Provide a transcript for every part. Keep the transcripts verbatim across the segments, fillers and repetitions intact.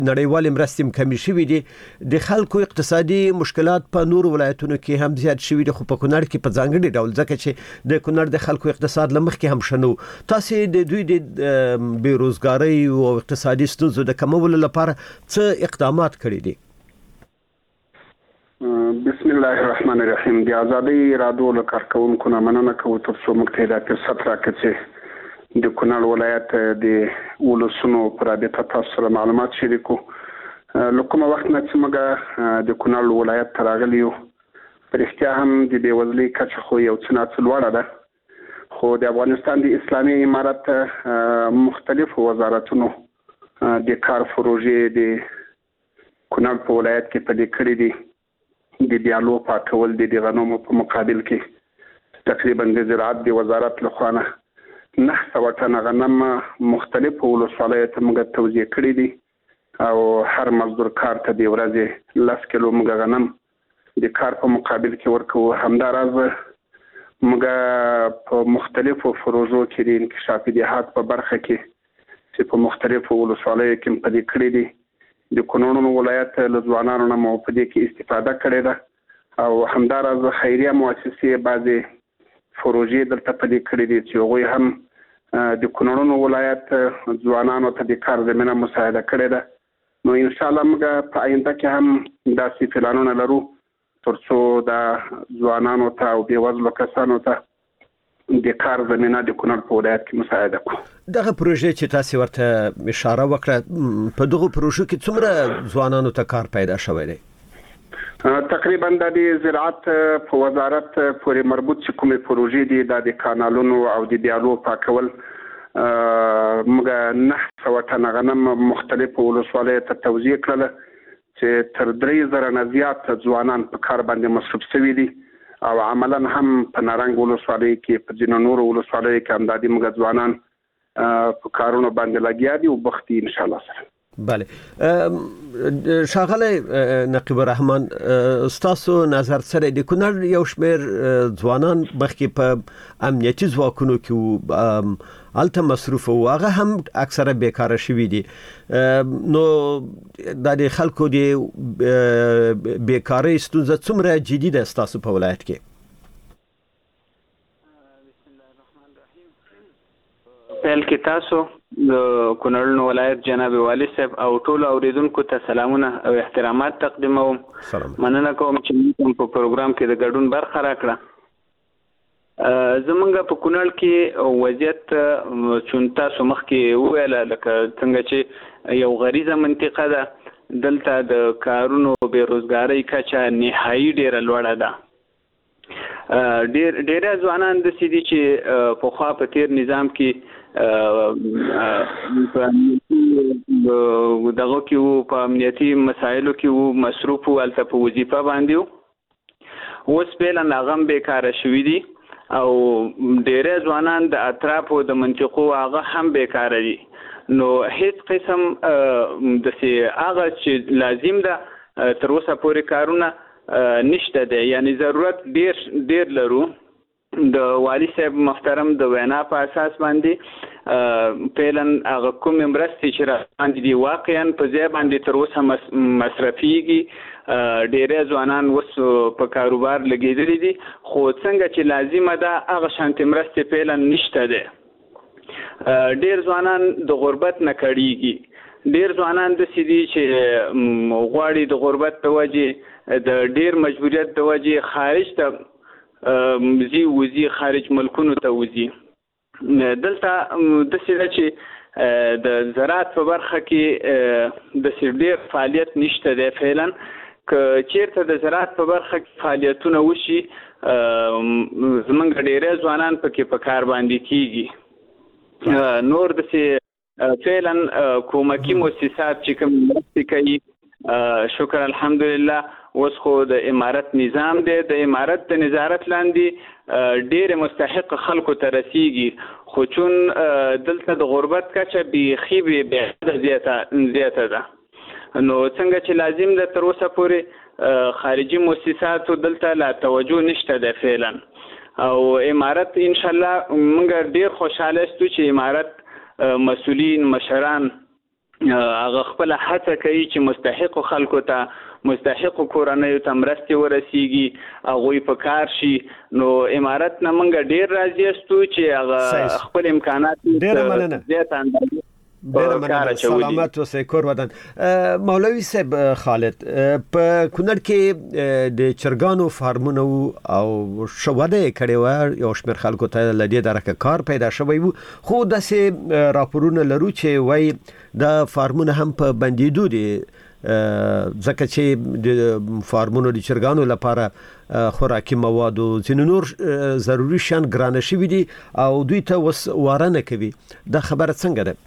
نړیوالې مرستې کمې شوې دي د خلکو اقتصادي مشکلات په نورو ولایتونو کې هم زیات شوي دي خو په کونړ کې په ځانګړي ډول ځکه چې د کونړ د خلکو اقتصاد لمخ کې هم شنو تاسو د دوی د بیروزګاری او اقتصادي ستونزو د کمولو لپاره څه اقدامات کړي دي؟ بسم الله الرحمن الرحیم. د ازادي ارادو له کارکونکو نه مننه کوم تر څو موږ ته د فرصت راکړي د کونړ ولایت د ولسونو پر رابطه تاسو سره معلومات شریکو. لکه وخت نه چې موږ د کونړ ولایت تراغلیو پر اختیار هم د بیوزلۍ کچه خو یو څه نه څلوړه ده خو د افغانستان د اسلامي امارت مختلفو وزارتونو د کار پروژې د کونړ په ولایت کې پلي کړې دي. د دیالو پاکول د غنمو په مقابل کې تقریبا د زراعت د وزارت له خوا نه نه سوه ټنه غنم مختلفو ولسوالیو ته موږ توزیع کړي دي او هر مزدور کار ته د ورځې لس کیلو موږ غنم د کار په مقابل کې ورکوو. همداراز موږ په مختلفو پروژو کې د انکشاف دیهات په برخه کې چې په مختلفو ولسوالیو کې پلي کړي دي د کونړ ولایت له ځوانانو نه مو په دې کې استفاده کړې ده او همداراز خیریه مؤسسې بعضې پروژې دلته پلي کړې دي چې هغوی هم د کونړ ولایت ځوانانو ته د کار زمینه مساعده کړې ده. نو انشاءالله موږ په آینده کې هم داسې پلانونه لرو تر څو د ځوانانو ته او بېوزلو کسانو ته د کار زمینه د کونړ په ولایت کې مساعده کړو. دغه پروژې چې تاسو ورته اشاره وکړه په دغه پروژو کې څومره ځوانانو ته کار پیدا شوی دی؟ تقریبا د زراعت په وزارت پورې مربوط چې کومې پروژې دي د کانالونو او د دیالو پاکول موږ نه سوه ټنه غنم مختلفو ولسوالیو ته توزیع کړله چې تر درې زره نه زیات ځوانان په کار باندې مصروف شوي دي او عملا هم په نارنګ ولسوالۍ کې په ځینو نورو ولسوالیو کې همدادي موږ ځوانان په کارونو باندې لګیا دي او بختي ان شاء الله سره. بله ښاغلی نقیب الرحمن ستاسو نظر سره د کونړ یو شمېر ځوانان مخکې په امنیتي ځواکونو کې هلته مصروف وو هغه هم اکثره بیکاره شوي دي نو د خلکو د بیکارۍ ستونزه څومره جدي ده ستاسو په ولایت کې؟ پیل کې تاسو د کونړ ولایت جناب والی صاحب او ټول اوریدونکو ته سلامونه او احترامات تقدیموم. مننه کوم چې په پروګرام کې د ګډون برخه راکړه. زمونږ په کونړ کې وضعیت چون تاسو مخکې وویله لکه څنګه چې یو غریزه منطقه ده دلته د کارونو بیروزګارۍ کچه نهایي ډیره لوړه ده. ډیر ډیره ځوانان داسې دي چې پخوا په تیر نظام کې دغه کې وو په امنیتي مسایلو کې وو مصروف وو هلته په وظیفه باندې وو اوس فعلا هغه هم بیکاره شوي دي او ډیری ځوانان د اطرافو د منطقو هغه هم بیکاره دي. نو هیڅ قسم داسې هغه چې لازم ده تر اوسه پورې کارونه نشته دی یعنی ضرورت ډیر ډیر لرو. د والی صاحب محترم د وینا په اساس باندې فعلا هغه کومې مرستې چې راغلي دي واقعا په ځای باندې تر اوسه مصرفیږي ډیری ځوانان اوس په کاروبار لګېدلي دي خو څنګه چې لازمه ده هغه شانتې مرستې فعلا نشته دی. ډیر ځوانان د غربت نه کړېږي ډیر ځوانان داسې دي چې غواړي د غربت په وجې د ډیر مجبوریت د وجې خارج ته زی وزي خارج ملکونو ته وزي. دلته داسې ده چې د زراعت په برخه کې داسې ډیر فعالیت نشته دی فعلا. که چیرته د زراعت په برخه کې فعالیتونه وشي زمونږ ډیری ځوانان پکې په کار باندې کیږي. نور داسې فعلا کومکي مؤسسات چې کوم مرستې کوي شکر الحمدلله اوس خو د امارت نظام دی د امارت د نظارت لاندې ډېر مستحق خلکو ته رسیږي خو چون دلته د غربت کچه بیخي بې زیاته ده نو څنګه چې لازم ده تر اوسه پورې خارجي مؤسساتو دلته لا توجه نشته ده فعلا او امارت انشاءالله موږ ډېر خوشحاله ستو چې امارت مسؤلین مشران هغه خپل هڅه کوي چې مستحق خلکو ته مستحق کورنیو ته مرستې ورسیږي هغوی په کار شي. نو امارت نه موږ ډېر راضي یاستو چې هغه خپل امکانات زیات اندازه ډېر مننه. سلامت اوسئ کور ودان. مولوي صاحب خالد په کونړ کې د چرګانو فارمونه او شواده کړي و یو شمېر خلکو ته لدې درکه کار پیدا شوی وو خو داسې راپورونه لرو چې وای د فارمونه هم په بندیدو دي ځکه چې د فارمونو د چرګانو لپاره خوراکي مواد او ځینې نور ضروري شیان ګرانه شوي دي او دوی ته وس واره نه کوي. دا خبره څنګه ده؟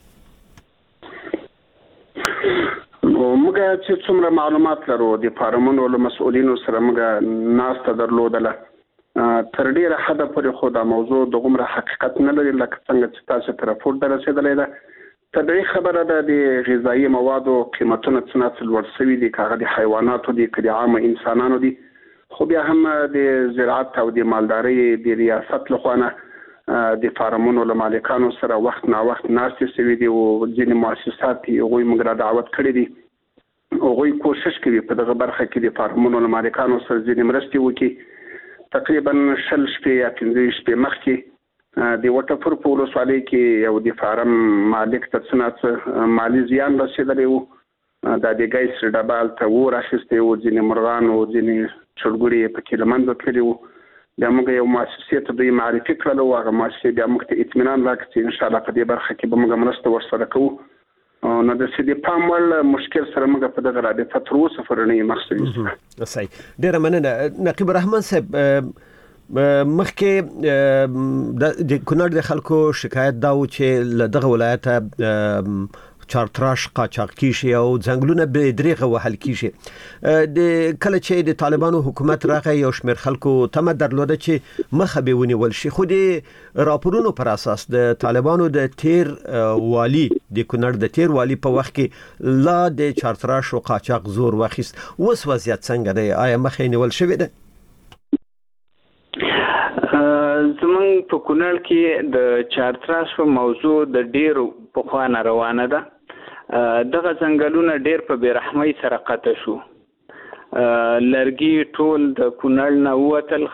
موږ چې څومره معلومات لرو د فارمونو له مسؤلینو سره موږ ناسته درلودله تر ډیره حده پورې خو دا موضوع د عمره حقیقت نه لري لکه څنګه چې تاسو ته راپور دررسېدلی ده. طبیعي خبره ده د غذایي موادو قیمتونه څنګه لوړ شوي دي که هغه د حیواناتو دي که د عامه انسانانو دي خو بیا هم د زراعت او د مالدارۍ د ریاست لخوا نه د فارمونو له مالکانو سره وخت نا وخت ناستې شوي دي او ځینې مؤسسات هغوی موږ را دعوت کړي دي هغوی کوشش کوي په دغه برخه کې د فارمونو له مالکانو سره ځینې مرستې وکړي. تقریبا شل شپې یا پنځه شپې مخکې د وټفور په ولسوالۍ کې یو د فارم مالک ته څه مالي زیان رسېدلی و. دا د ګیس ډبه هلته اور اخیستی و ځینې مرغان او ځینې چرګوړي یې پکې له منځه تللي وو. بیا موږ یو مؤسسې ته دوی معرفي کړل او هغه مؤسسې بیا موږ ته اطمینان راکړ چې انشاءالله په دې برخه کې به موږ مرسته ورسره کوو. نو د سې د پام وړ مشکل سره موږ په دغه رابطه تر اوسه پورې نه یو مخ. صحیح. ډېره مننه. نقیب الرحمن صاحب مخکې د کونړ د خلکو شکایت دا و چې له دغه ولایته چارتراش قاچاق کیږي او ځنګلونه به دریغه وهل کیږي. د کله چې د طالبانو حکومت راغی یو شمېر خلکو تمه درلوده چې مخه به ونیول شي خو د راپورونو پر اساس د طالبانو د تیر والی د کونړ د تیر والی په وخت کې لا د چارتراش او قاچاق زور واخیست. اوس وضعیت څنګه دی؟ آیا مخه نیول شوې ده؟ زمونږ په کونړ کې د چارتراش په موضوع د ډیرو پخوا نه روانه ده. دغه ځنګلونه ډیر په بېرحمۍ سره قطع شو. لرګي ټول د کونړ نه ووتل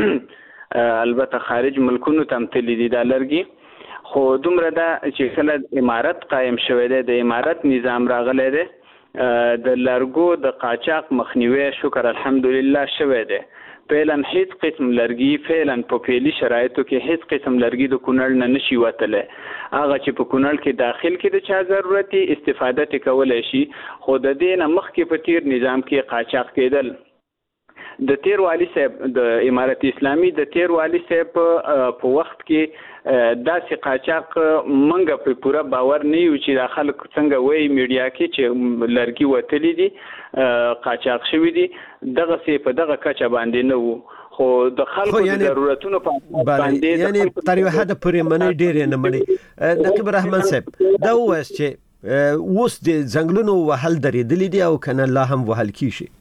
البته خارج ملکونو ته هم تللي دي دا لرګي خو دومره ده چې کله امارت قایم شوی دی د امارت نظام راغلی دی د لرګو د قاچاق مخنیوی شکر الحمدلله شوی دی. فعلا هیڅ قسم لرګي فعلا په فعلي شرایطو کې هیڅ قسم لرګي د کونړ نه نشي وتلی. هغه چې په کونړ کې داخل کې د چا ضرورت استفاده ته کولای شي خو د دې نه مخکې په تیر نظام کې قاچاق کېدل. د تیر والی صاحب د امارت اسلامي د تیر والی صاحب په وخت کې داسې قاچاق منګه په پوره باور نه یو چې د خلک څنګه وایي میډیا کې چې لرګي وتلی دي قاچاق شوي دي دغه سي په دغه کچه باندې نه وو خو د خلکو د ضرورتونو په باندې یعنی تر یو حد پورې منی ډېر نه منی. نقیب الرحمن صاحب دا وایي چې اوس د ځنګلونو وهل درېدلي دي او کنه لا هم وهل کیږي؟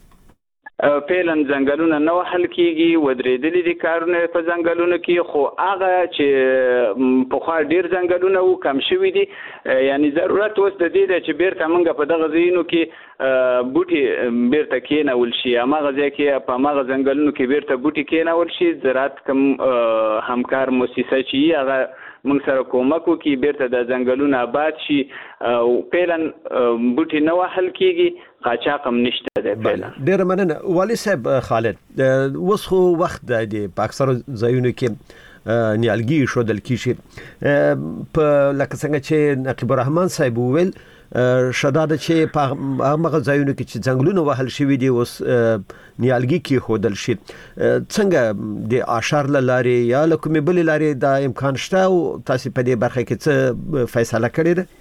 فعلا ځنګلونه نه وهل کیږي ودرېدلي دي کارونه په ځنګلونو کې خو هغه چې پخوا ډېر ځنګلونه وو کم شوي دي یعنی ضرورت اوس د دې دی چې بیرته موږ په دغه ځایونو کې بوټي بیرته کېنول شي هماغه ځای کې په هماغه ځنګلونو کې بیرته بوټي کېنول شي زراعت کوم همکار مؤسسه چې هغه موږ سره کومک وکړي بیرته د ځنګلونه آباد شي او فعلا بوټي نه وهل کیږي قاچاق هم نشته دی. ډېره مننه. والي صاحب خالد اوس خو وخت دی په اکثرو ځایونو کې نیالګي ښودل کیږي په لکه څنګه چې نقیب الرحمن صاحب وویل شداده چې په هغه ځایونو کې چې ځنګلونه وهل شوي دي اوس نیالګي کې ښودل شي څنګه د اشار لارې یا له کومې بلې لارې دا امکان شته او تاسو په دې برخه کې څه فیصله کړې ده؟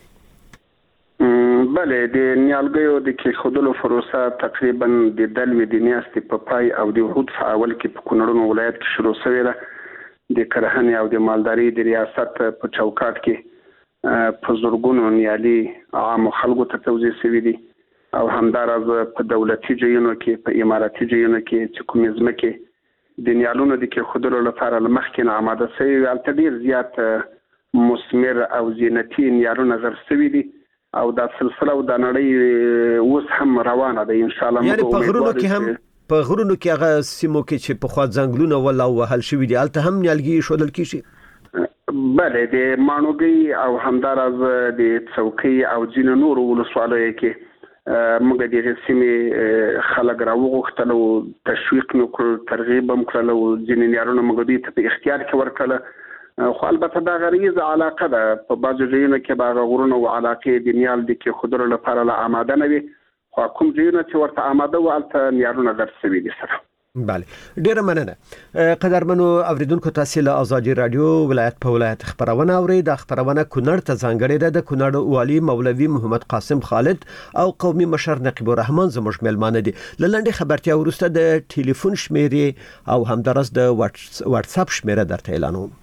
بله د نیالګیو د کېښودلو پروسه تقریبا د دلوي د میاشتې په پای او د احد په اول کې په کونړ ولایت کې شروع شوې ده. د کرهنې او د مالدارۍ د ریاست په چوکاټ کې په زرګونو نیالي عامو خلکو ته توزیع شوي دي او همداراز په دولتي ځایونو کې په اماراتي ځایونو کې چې کومې ځمکې د نیالونو د کېښودلو لپاره له مخکې نه اماده شوي هلته ډېر زیات مثمر او زینتي نیالونه غر شوي دي او دا سلسله او د نړۍ اوس هم روانه ده ان شاء الله. یعنی په غرونو کې هم په غرونو کې هغه سیمو کې چې په خوا ځنګلونه ولا وهل شوی دي الته هم نیالګي شودل کیږي. بله د مانوګي او همدارز د څوکۍ او ځینو نورو ولسوالیو کې موږ د دې سیمې خلک راوغوښتل او تشویق وکړ، ترغیب هم کړل او ځینې نیارونه موږ دوی ته په اختیار کې ورکړل. خو البته دا غریزه علاقه ده په بعضو ځایونو کې باغ غرونه او علاقې د نیال د کې خضر لپاره لا آماده نه وي، خو کوم ځایونه چې ورته آماده و البته نیارونه درسوي دي سره. بله ډیره مننه. قدرمنو اوریدونکو تاسو له آزادي رادیو ولایت په ولایت خبرونه اوري. د خبرونه کونړ ته ځانګړې ده. د کونړ والی مولوي محمد قاسم خالد او قومي مشر نقیب الرحمن زموږ ملمانه دي. لنډه خبرتیا ورسته د ټلیفون شمیرې او همدارس د واتس اپ شمیره درته اعلانوم.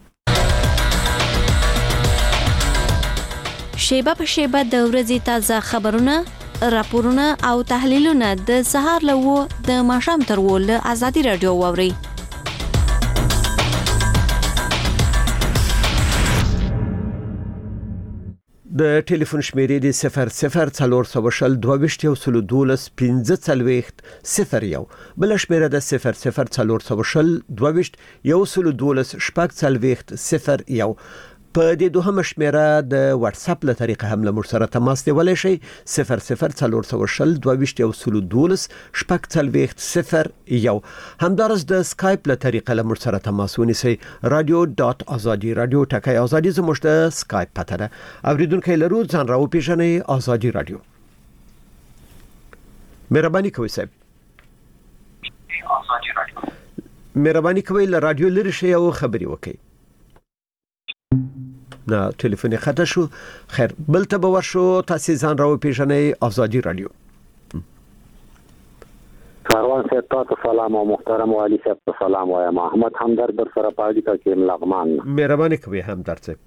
شیبه په شیبه د ورځې تازه خبرونه، راپورونه او تحلیلونه د سهار لوو د ماښام تر ول آزادي رادیو ووري. د ټلیفون شمیرې د صفر صفر څلور سوه شل دوه ویشت یو سل دولس پنځه څلوېښت صفر یو، بل شمیره د صفر صفر څلور سوه شل دوه ویشت یو سل دولس شپږ څلوېښت صفر یو. په دې دوهم شمیره د واتس اپ له طریقې هم له موږ سره تماس نیولی شئ. صفر صفر څلور سوه شل دوه ویشت یو سل دولس شپږ څلوېښت صفر یو. همدارس د سکایپ له طریقې له موږ سره تماس ونیسئ. رادیو ډاټ ازادي رادیو ټکی ازادي زموږ د سکایپ پته ده. اوریدونکو لرو ځان راوپېژنئ. ازادي رادیو. مهرباني کوئ صاحب. مهرباني کوئ له رادیو لرې شئ او خبرې وکړئ. نه ټلیفون خطا شو. خیر بل ته به ورشو. تاسو ځان راو پیژنئ. آزادي رادیو. کاروان صاحب ته سلام او محترم والی صاحب ته سلام وایم. احمد همدرد در سره پاډی کا کې لغمان. مهرباني کوئ همدرد صاحب.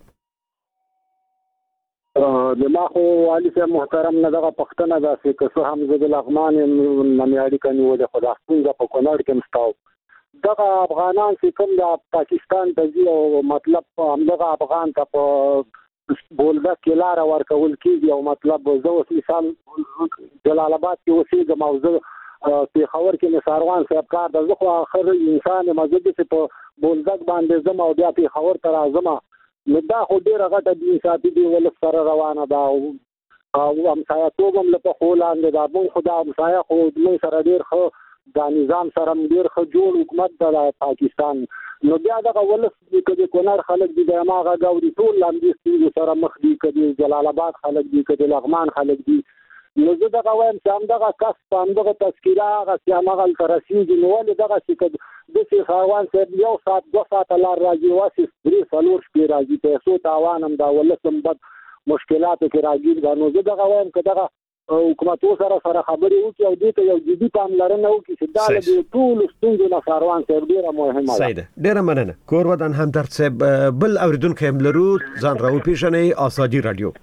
د ما خو والی صاحب محترم نه دغه پښتنه ده چې که څه هم زه د لغمان نمیاړي کني و د خدا څنګه په کونړ کې مستاو دغه افغانان چې کوم د پاکستان ته ځي او مطلب همدغه افغان ته په بولدک کې لار ورکول کیږي او مطلب زه اوس مثال جلال آباد کې اوسېږم او زه پېښور کې مې ساروان صاحب کار ده. زه خو آخر انسان یم، زه داسې په بولدک باندې ځم او بیا پېښور ته راځم. نو دا خو ډېره غټه بېانصافي دې ولس سره روانه ده او همسایه‌توب هم له پښو لاندې ده. موږ خو دا همسایه خو موږ سره ډېر ښه دا نظام سره ډیر ښه جوړ حکومت د پاکستان. نو بیا دغه ولس کې د کونړ خلک دي د هغه ګاوري ټول لاندې ستونزو سره مخ دي، کدي جلال آباد خلک دي، کدي لغمان خلک دي. نو زه دغه وایم چې همدغه کس په همدغه تذکیره هغه چې همغه ته رسېږي نو ولې دغه چې داسې خاروان صاحب یو ساعت دوه ساعته لار راځي واسې درې څلور شپې راځي پیسو تاوان هم دا ولس هم بد مشکلاتو کې راګیر ده. نو زه دغه وایم که دغه حکومتو سره سره خبرې وکړي او دې ته یو جدي پاملرنه وکړي چې دا له ټولو ستونزو نه ساروان صاحب ډېره مهمه ده. صحیح ده. ډېره مننه. کور ودان همدرد صاحب. بل اوریدونکی هم لرو. ځان راوپېژنئ. آزادي رادیو.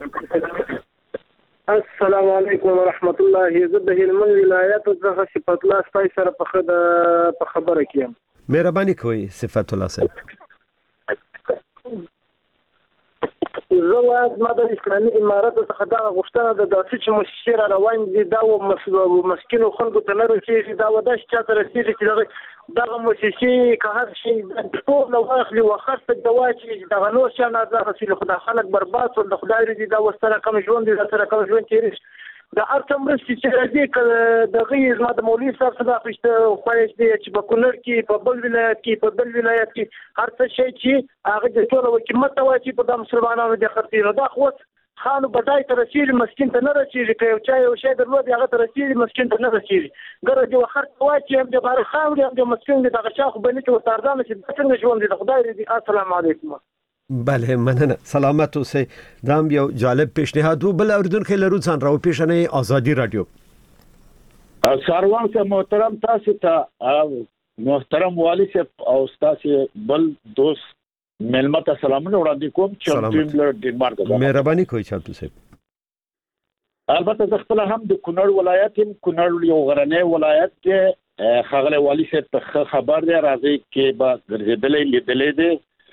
السلام علیکم ورحمت الله. زه د هلمند ولایت څخه صفت الله ستای سره په خبره کیم. مهرباني کوئ صفت الله صاحب. زه وایم ما د اسلامي امارت څخه دا غوښتنه ده داسې چې مؤسسې را روان دي دا و مسکینو خلکو ته نه رسېږي، دا و داسې چا ته رسېږي چې دغه دغه مؤسسې که هر شي ټول نه واخلي وخرڅ ته واچي دغه نور شیان ارزاقه شي. خو دا خلک برباد شول. د خدای رضي دا اوس سره کم ژوند دي، دا سره کم ژوند تېرېږي. د هر څه مرستې چې راځي که دغه زما د مولوي صاحب څخه اخیسته خواهش دی چې په کونړ کې په بل ولایت کې په بل ولایت کې هر څه شی چې هغه د ټول حکومت ته واچي په د مسلمانانو د خرڅي نو دا خو خانو بدای ته رسېږي مسکین ته نه رسېږي. که یو چا یو شی درلود هغه ته رسېږي مسکین ته نه رسېږي. ګره دې خرڅ واچي هم د بار خاورې هم د مسکین دغه شاخ بنې ته ورتاردانه چې دا څنګه ژوند دی د خدای رضي. السلام علیکم. بله مننه. سلامت اوسئ. دا هم یو جالب پیشنهاد و. بل اوریدونکی لرو. ځان راوپېژنئ. آزادي رادیو. ساروان صاحب محترم تاسو ته محترم والی صاحب او تاسو بل دوست ملمت سلامونه وړاندې کوم چې ټیم لر ډنمارک ده. مهرباني کوئ چاپتو صاحب. البته زه خپل هم د کونړ ولایت هم کونړ یو غرنی ولایت کې خغله والی صاحب ته خبر دی راځي کې با ګرځېدلې لیدلې دي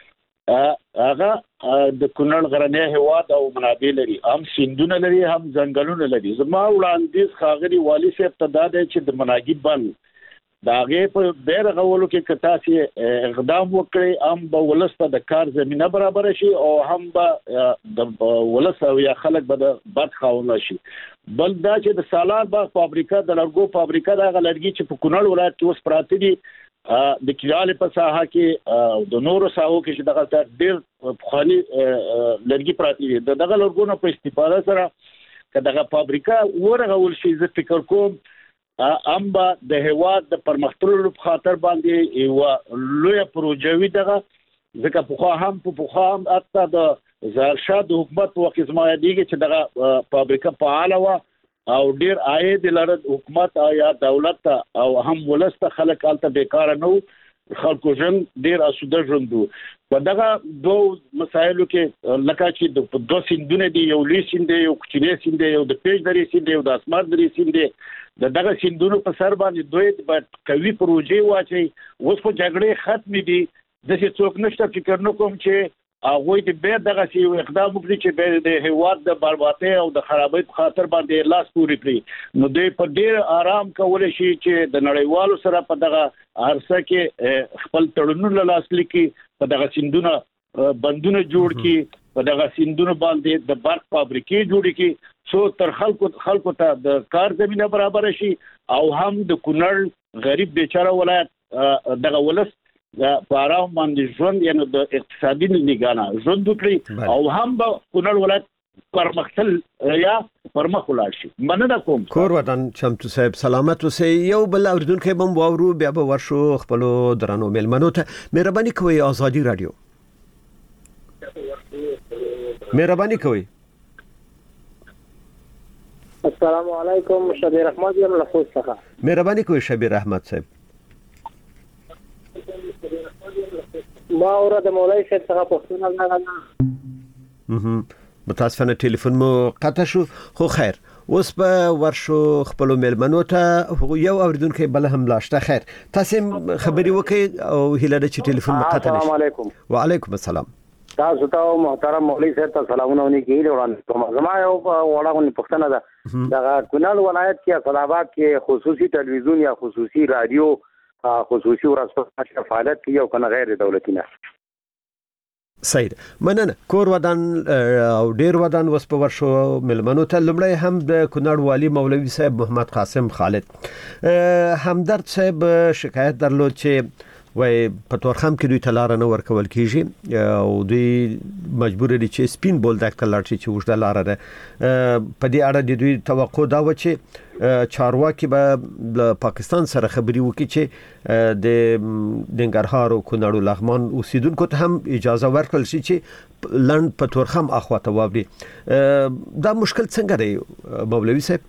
هغه د کونړ غرنی هواد او منابع لري، هم سیندونه لري، هم ځنګلونه لري. زما وړاندیز خاغلی والی صاحب ته دا دی چې د مناګي بند دا هغه په ډېر غوولو کې کتا سي اقدام وکړي، هم به ولسته د کار زمينه برابر شي او هم به د ولس او یا خلک به د بد خاونه شي. بل دا چې د سالار باغ فابریکه د لرګو فابریکه دا غلرګي چې په کونړ ولایت کې اوس پراته دي د کیاله په ساحه کې د نورو ساحو کې چې دغه ډېر خالي لرګي پراته دي. دغه لرګونو په استفاده سره کداغه فابریکه ورغول شي، زه فکر کوم ام با د هواد د پرمختللو په خاطر باندې یو لوی پروژوي دغه ځکه په خو هم په خو هم اته د زارشاد حکومت وخت زمایدیږي چې دغه فابریکه فعاله و او ډیر عاید لري حکومت او یا دولت او هم ولسته خلک الته بیکار نه خلکو ژوند ډیر اسوده ژوند و. دغه دوه مسایلو کې لکه چې د دوه سیندونه دي، یو لوی سیند دی، یو کوچنی سیند دی، یو د پیج درې سیند دی، یو د اسمار درې سیند دی. د دغه سیندونو په سر باندې دوی د قوي پروژې واچي. اوس په جګړې ختم دي، د څه څوک نشته فکر نه کوم چې هغه د به دغه سی اقدام وکړي چې به د هواد د بربادي او د خرابۍ په خاطر باندې لاس پوري کړي. نو دوی په ډیر آرام کول شي چې د نړیوالو سره په دغه عرصه کې خپل تړونونه لاسلیک کړي، په دغه سیندونه بندونه جوړ کړي، په دغه سیندونو باندې د برق فابریکې جوړ کړي، څو تر خلکو خلکو ته د کار زمينه برابر شي او هم د کونړ غریب بیچاره ولایت دغه ولس په آرام باندې ژوند یعنی د اقتصادي نگانه ژوند وکړي او هم به کونړ ولایت پرمختل یا پرمخ ولاړ شي. مننه کوم. کور ودان چمتو صاحب سلامت اوسئ. یو بل اوریدونکو بم واورو بیا به ورشو خپل درنو ملمنو ته. مهرباني کوئ آزادي رادیو مهرباني کوئ. السلام علیکم، شبیر احمد یم له خوست څخه. مهرباني کوئ شبیر احمد صاحب. ما اوره د مولوی صاحب څخه پوښتنه وکړه. مهم. متاسفانه ټلیفون مو قطع شو، خو خیر اوس به ورشو خپل ملمنو ته. یو اوریدونکو بل هم لاشته. خیر تاسو خبري وکړئ او هیله ده چې ټلیفون مو قطع نشي. السلام علیکم. وعلیکم السلام. تاسو ته محترم مولوی صاحب ته سلامونه ونیږي. وړاندې زما یو وړاندې پوښتنه ده. دا کونړ ولایت کې اسلامآباد کې خصوصي ټلویزیون یا خصوصي رادیو خصوصي ورځپاڼه فعالیت کوي او کنه غیر دولتي نه؟ صحیح. مننه. کور ودان او ډیر ودان وس په ورشو ملمنو ته. لمړی هم د کونړ والی مولوی صاحب محمد قاسم خالد همدرد صاحب شکایت درلود چې وای په تورخم کې دوی تلار نه ورکول کیږي او دوی مجبور دي چې سپین بولدک تلار چې وښه لار ده. په دې اړه د دوی توقع دا و چې چارواکي به د پاکستان سره خبري وکړي چې د دنګرهار او کونړ لغمان اوسیدونکو ته هم اجازه ورکړل شي چې لند په تورخم اخواته وابري. دا مشکل څنګه دی مولوی صاحب؟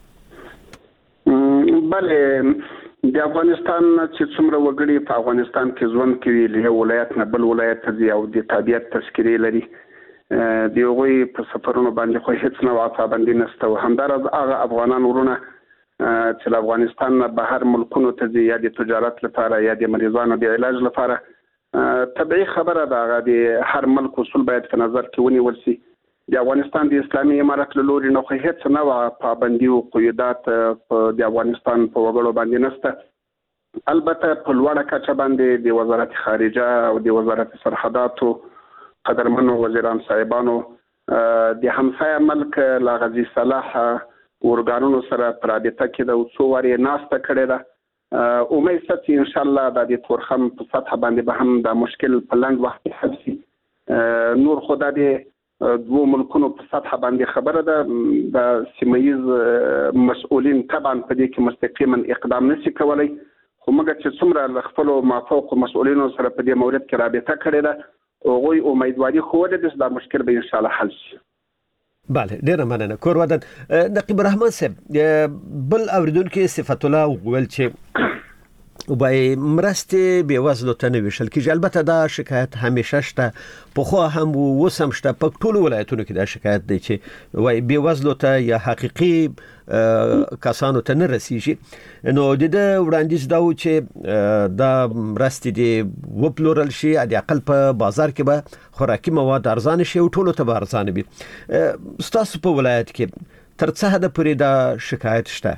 بله، د افغانستان چې څومره وګړي په افغانستان کې ژوند کوي، له ولایت نه بل ولایت ته او د طبيعت تذکری لري، دی هغوی په سفرونو باندې خو هیڅ نوع پابندي نشته. همدارس هغه افغانان ورونه چې له افغانستان نه بهر ملکونو ته ځي یا د تجارت لپاره یا د مریضانو د علاج لپاره، طبيعي خبره ده هغه د هر ملک اصول باید په نظر کې ونیول شي. د افغانستان د اسلامي امارت له لوري نه خو هیڅ نوع پابندي او قیودات په د افغانستان په وګړو باندې نشته. البته په لوړه کچه باندې د وزارت خارجه او د وزارت سرحداتو قدرمنو وزیران صاحبانو د همسایه ملک لاغزي صلاح ورګانونو سره پر رابطه کې د څو وری ناسته کړې ده. امید ستې ان شاء الله د تورخم په سطح باندې به هم د مشکل په لنډ وخت کې حل شي. نور خدای دې دوه ملکونو په سطح باندې خبره ده. د سیمایي مسؤلین طبعا په دې کې مستقیما اقدام نشي کولای، خو موږ چې څومره خپل مافوق مسؤلینو سره په دې مورد کې رابطه کړې ده، هغوی امیدواري خو ده چې دا مشکل به ان شاء الله حل شي. بله، ډیره مننه. کور ودان نقیب الرحمن صاحب بل اوریدونکو صفت الله وویل چې وبای مرستې به وزلو ته نه ویشل کیږي. البته دا شکایت همیشه شته، په خو هم وسم شته په ټولو ولایتونو کې دا شکایت دی چې وای به وزلو ته یا حقيقي کسانو ته نه رسیږي. نو د وړاندیز دا و چې دا مرستې دی وپلورل شي، د اقل په بازار کې به خوراکي مواد ارزان شي او ټولو ته به ارزان وي. ستاسو په ولایت کې تر څه حد پورې دا شکایت شته؟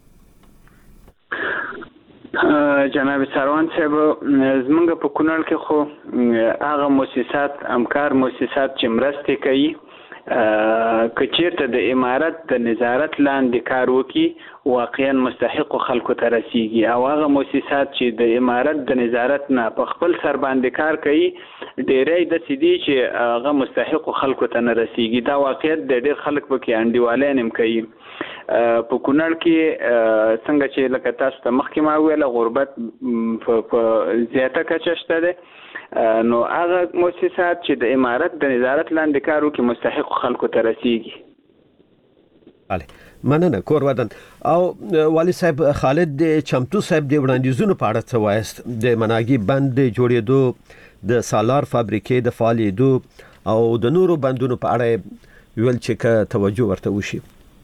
جناب سروان صاحب، زمونږ په کونړ کې خو هغه مؤسسات همکار مؤسسات چې مرستې کوي که چیرته د امارت د نظارت لاندې کار وکړي واقعا مستحق خلکو ته رسیږي، او هغه مؤسسات چې د امارت د نظارت نه په خپل سر باندې کار کوي ډېری داسې دي چې هغه مستحق خلکو ته نه رسیږي. دا واقعیت د ډېر خلک پکې انډیوالۍ هم کوي. په کونړ کې څنګه چې لکه تاسو ته مخکې ما ویله غربت په زیاته کچه شته دی، نو هغه مؤسسات چې د امارت د نظارت لاندې کار وکړي مستحق خلکو ته رسیږي. بله، مننه کور ودان. او والي صاحب خالد چمتو صاحب د وړاندیزونو په اړه څه وایست؟ د مناګي بند جوړېدو، د سالار فابریکې د فعالیدو او د نورو بندونو په اړه ویل چې که توجه ورته وشي.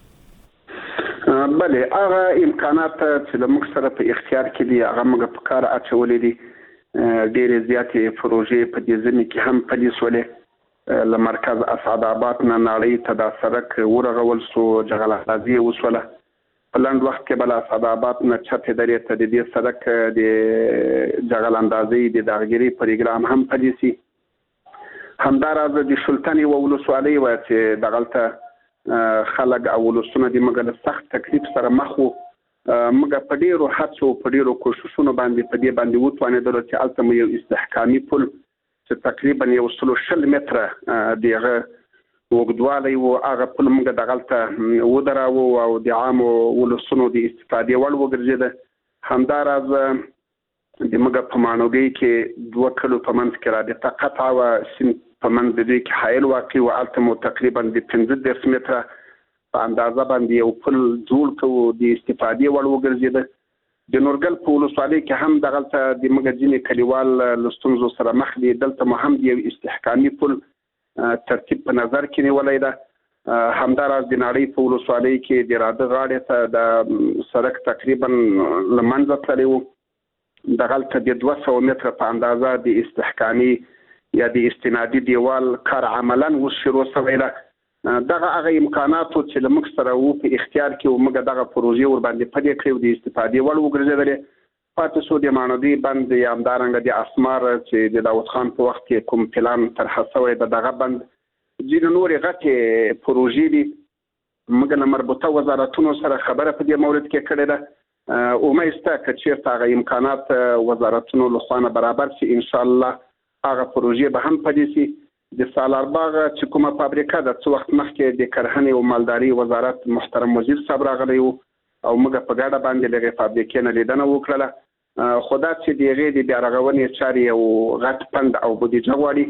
بله، هغه امکانات چې موږ سره په اختیار کې دي هغه موږ په کار اچولې دي. ډېرې زیاتې پروژې په دې ځینې کې هم پلي شولې. له مرکز اسعدآباد نه نړۍ ته دا سړک ورغول شو، جغل اندازي وشوله. په لنډ وخت کې بل اسعدآباد نه چتې درې ته د دې سړک د جغل اندازي د داغګيري پروګرام هم پلي شي. همداراز د شلتنې ولسوالۍ و چې دغلته خلک او ولسونه د مګل سخت تکلیف سره مخ وو. مګ په ډیرو هڅو په ډیرو کوششونو باندې په دې باندې وتوانېدل چې الته یو استحکامي پل چې تقریبا یو سلو شل متره دغه وګدوالی او هغه پل موږ دغلته ودراو او د عامو ولسونو د استفادې وړ وګرځید. همداراز د موږ په مانوګي کې دوه کلو په منځ کې را د قطع او سین په منځ کې حایل واقع او الته مو تقریبا د پنځه دېرش متره په اندازه باندې یو پل جوړ کړو د استفادې وړ وګرځید. د نورګل په ولسوالۍ کې هم دغلته د موږ ځینې کلیوال لستونزو سره مخ دي. دلته مو هم یو استحکامي پل ترتیب په نظر کې نیولای ده. همداراز د نړۍ په ولسوالۍ کې د راده غاړې ته د سړک تقریبا له منځه تللی و. دغلته د دوه سوه متره په اندازه د استحکامي یا د استنادي دیوال کار عملا اوس شروع شوی ده. دغه هغه امکاناتو چې له موږ سره وو په اختیار کې او موږ دغه پروژې ور باندې پدې کړو د استفادې وړ وګرځېدلې. پاتې شو د مانودي بند یا همدارنګه د اسمار چې د داود خان په وخت کې کوم پلان طرح شوی د دغه بند ځینې نورې غټې پروژې دي. موږ له مربوطه وزارتونو سره خبره په دې مورد کې کړې ده. امید شته که چېرته هغه امکانات وزارتونو له خوا نه برابر شي ان شاء الله هغه پروژې به هم پلي شي. د سالار باغ چې کومه فابریکه ده څو وخت مخکې د کرهنې او مالداري وزارت محترم وزیر صاحب راغلی و او موږ په ګډه باندې دغه فابریکې نه لیدنه وکړله. خو دا چې د هغې د بیا رغونې چارې یو غټ پند او بودیجه غواړي.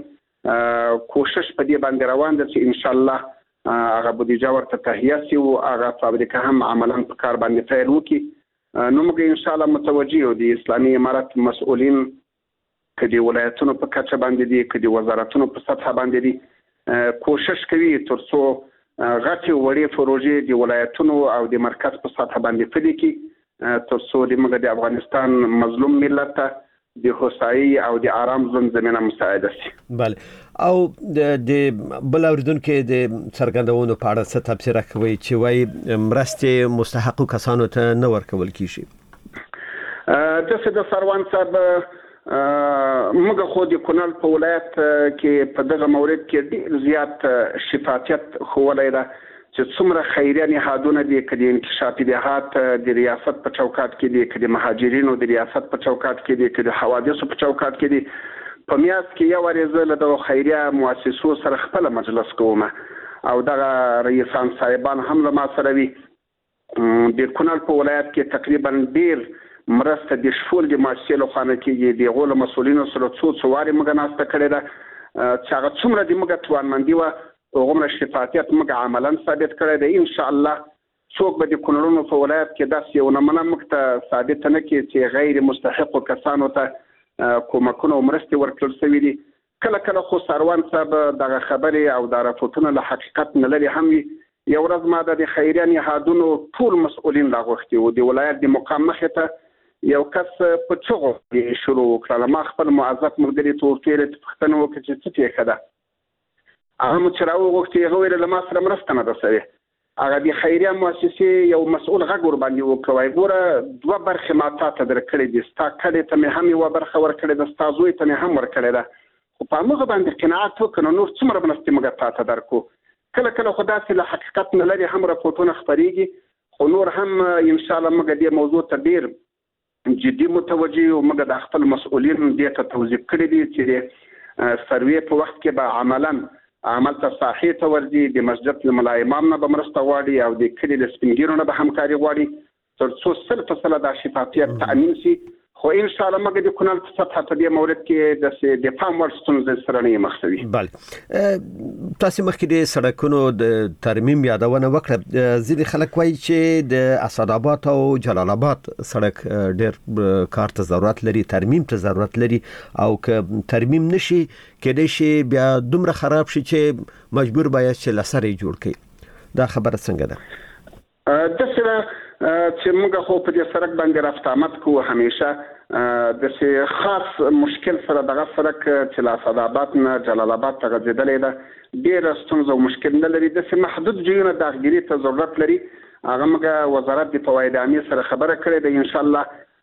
کوشش په دې باندې روان ده چې انشاءالله هغه بودیجه ورته تهیه شي او هغه فابریکه هم عملا په کار باندې پیل وکړي. نو موږ انشاءالله متوجه یو د اسلامي امارت مسؤلین که د ولایتونو په کچه باندې دي که د وزارتونو په سطح باندې دي کوشش کوي تر څو غټې وړې پروژې د ولایتونو او د مرکز په سطح باندې پلي کړي تر څو د موږ د افغانستان مظلوم ملت ته د هوسایي او د آرام ژوند زمینه مساعده شي. بله، او د بل اوریدونکو د څرګندونو په اړه څه تبصره کوي چې وایي مرستې مستحقو کسانو ته نه ورکول کیږي؟ داسې د سروان صاحب موږ خو د کونړ په ولایت کې په دغه مورد کې ډېر زیات شفافیت ښوولی ده چې څومره خیریه نهادونه دي، که د انکشافي دهات د ریاست په چوکاټ کې دي، که د مهاجرینو د ریاست په چوکاټ کې دي، که د حوادثو په چوکاټ کې دي. په میاشت کې یو وارې زه له دغو خیریه مؤسسو سره خپله مجلس کوم او دغه رئیسان صاحبان هم له ما سره وي. د کونړ په ولایت کې تقریبا ډېر مرسته د شفول د مؤسسې له خوا نه کېږي. د هغو له مسؤلینو سره څو څو وارې موږ ناسته کړې ده چې هغه څومره د موږ توانمندي وه هغومره شفافیت موږ عملا ثابت کړی دی. انشاءالله څوک به د کونړونو په ولایت کې داسې یو نمونه موږ ته ثابت نه کړي چې غیر مستحقو کسانو ته کومکونه او مرستې ورکړل شوي دي. کله کله خو سروان صاحب دغه خبرې او د راپورټونو له حقیقت نه لري هم وي. یو ورځ ما د خیریه نهادونو ټول مسؤلین راغوښتي وو د ولایت د مقام مخې ته یو کس په چغو شروع وکړه. ما خپل موظف ملګري ته ورته ویل پوښتنه وکړه چې څه پېښه ده. هغه مو چې راوغوښتي هغه ویل له ما سره مرسته نه ده شوې. هغه د خیریه مؤسسې یو مسؤل غږ ورباندې وکړ وایي ګوره دوه برخې ما تا ته درکړې دي، ستا کلي ته مې هم یوه برخه ورکړې ده، ستا زوی ته مې هم ورکړې ده، خو په همغه باندې قناعت وکړه نو نور څومره مرستې موږ تا ته درکړو. کله کله خو داسې له حقیقت نه لرې هم راپورټونه خپرېږي خو نور هم انشاءالله موږ دې موضوع ته ډېر جدي متوجه یو. موږ د خپل مسؤلین دې ته توضیح کړی دي چې د سروې په وخت کې به عملا عمل ته ساحې ته ورځي، د مسجد له ملا امام نه به مرسته غواړي او د کلي له سپین ږیرو نه به همکاري غواړي تر څو سل په سله دا شفافیت تأمین شي. خو ان شاء الله موږ د کونړ په سطحه په دې مورد کې د د پام وړ ستونزې سره نه مخ شوي. بله تاسو مخکې د سړکونو د ترمیم یادونه وکړه. ځینې خلک وایي چې د اسداباد او جلال آباد سړک ډېر کار ته ضرورت لري، ترمیم ته ضرورت لري او که ترمیم نشي کېدای شي بیا دومره خراب شي چې مجبور باید چې لسرې جوړ کړي. دا خبره څنګه ده؟ د سره چې موږ خو په دې سړک باندې رفت آمد کوو همیشه د سه خاص مشکل سره دغه سړک چې له اسداباد نه جلال آباد ته غځېدلې ده ډېر ستونزه او مشکل نه لري. د سه محدود ځایونه د داخلي ته ضرورت لري. هغه موږ وزارت د فواید عامه سره خبره کړې ده. ان شاء الله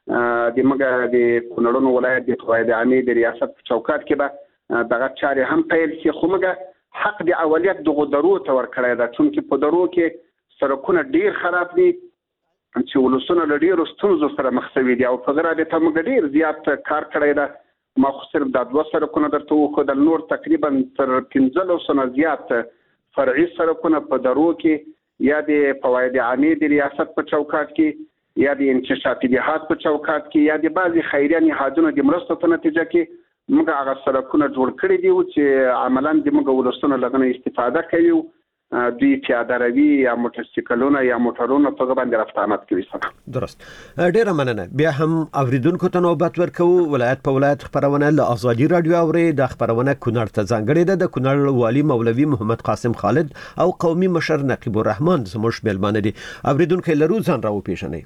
د موږ د کونړونو ولایت د فواید عامه د ریاست په چوکاټ کې به دغه چارې هم پیل شي. خو موږ حق د اولیت دغه درو ته ورکړی ده چې په درو کې سړکونه ډېر خراب دي چې ولسونه له ډېرو ستونزو سره مخ شوي دي او په دې رابطه موږ ډېر زیات کار کړی ده. ما خو صرف دا دوه سړکونه درته وښودل، نور تقریبا تر پنځلسو نه زیات فرعي سړکونه په درو کې یا د فواید عامې د ریاست په چوکاټ کې یا د انکشافي دهات په چوکاټ کې یا د بعضې خیریه نهادونو د مرستو په نتیجه کې موږ هغه سړکونه جوړ کړي دي چې عملا د موږ ولسونه له هغه نه استفاده کوي. دوی پیاده روي یا موټرسایکلونه یا موټرونه په باندې رفت آمد کوي. درست. ډیره مننه. بیا هم اوریدونکو ته نوبت ورکو. ولایت په ولایت خبرونه له آزادي رادیو اوري. د خبرونه کونړ ته ځانګړې ده. د کونړ والی مولوي محمد قاسم خالد او قومي مشر نقیب الرحمن زموږ میلمانه دي. اوریدونکو لرو ځان راو پیژنئ.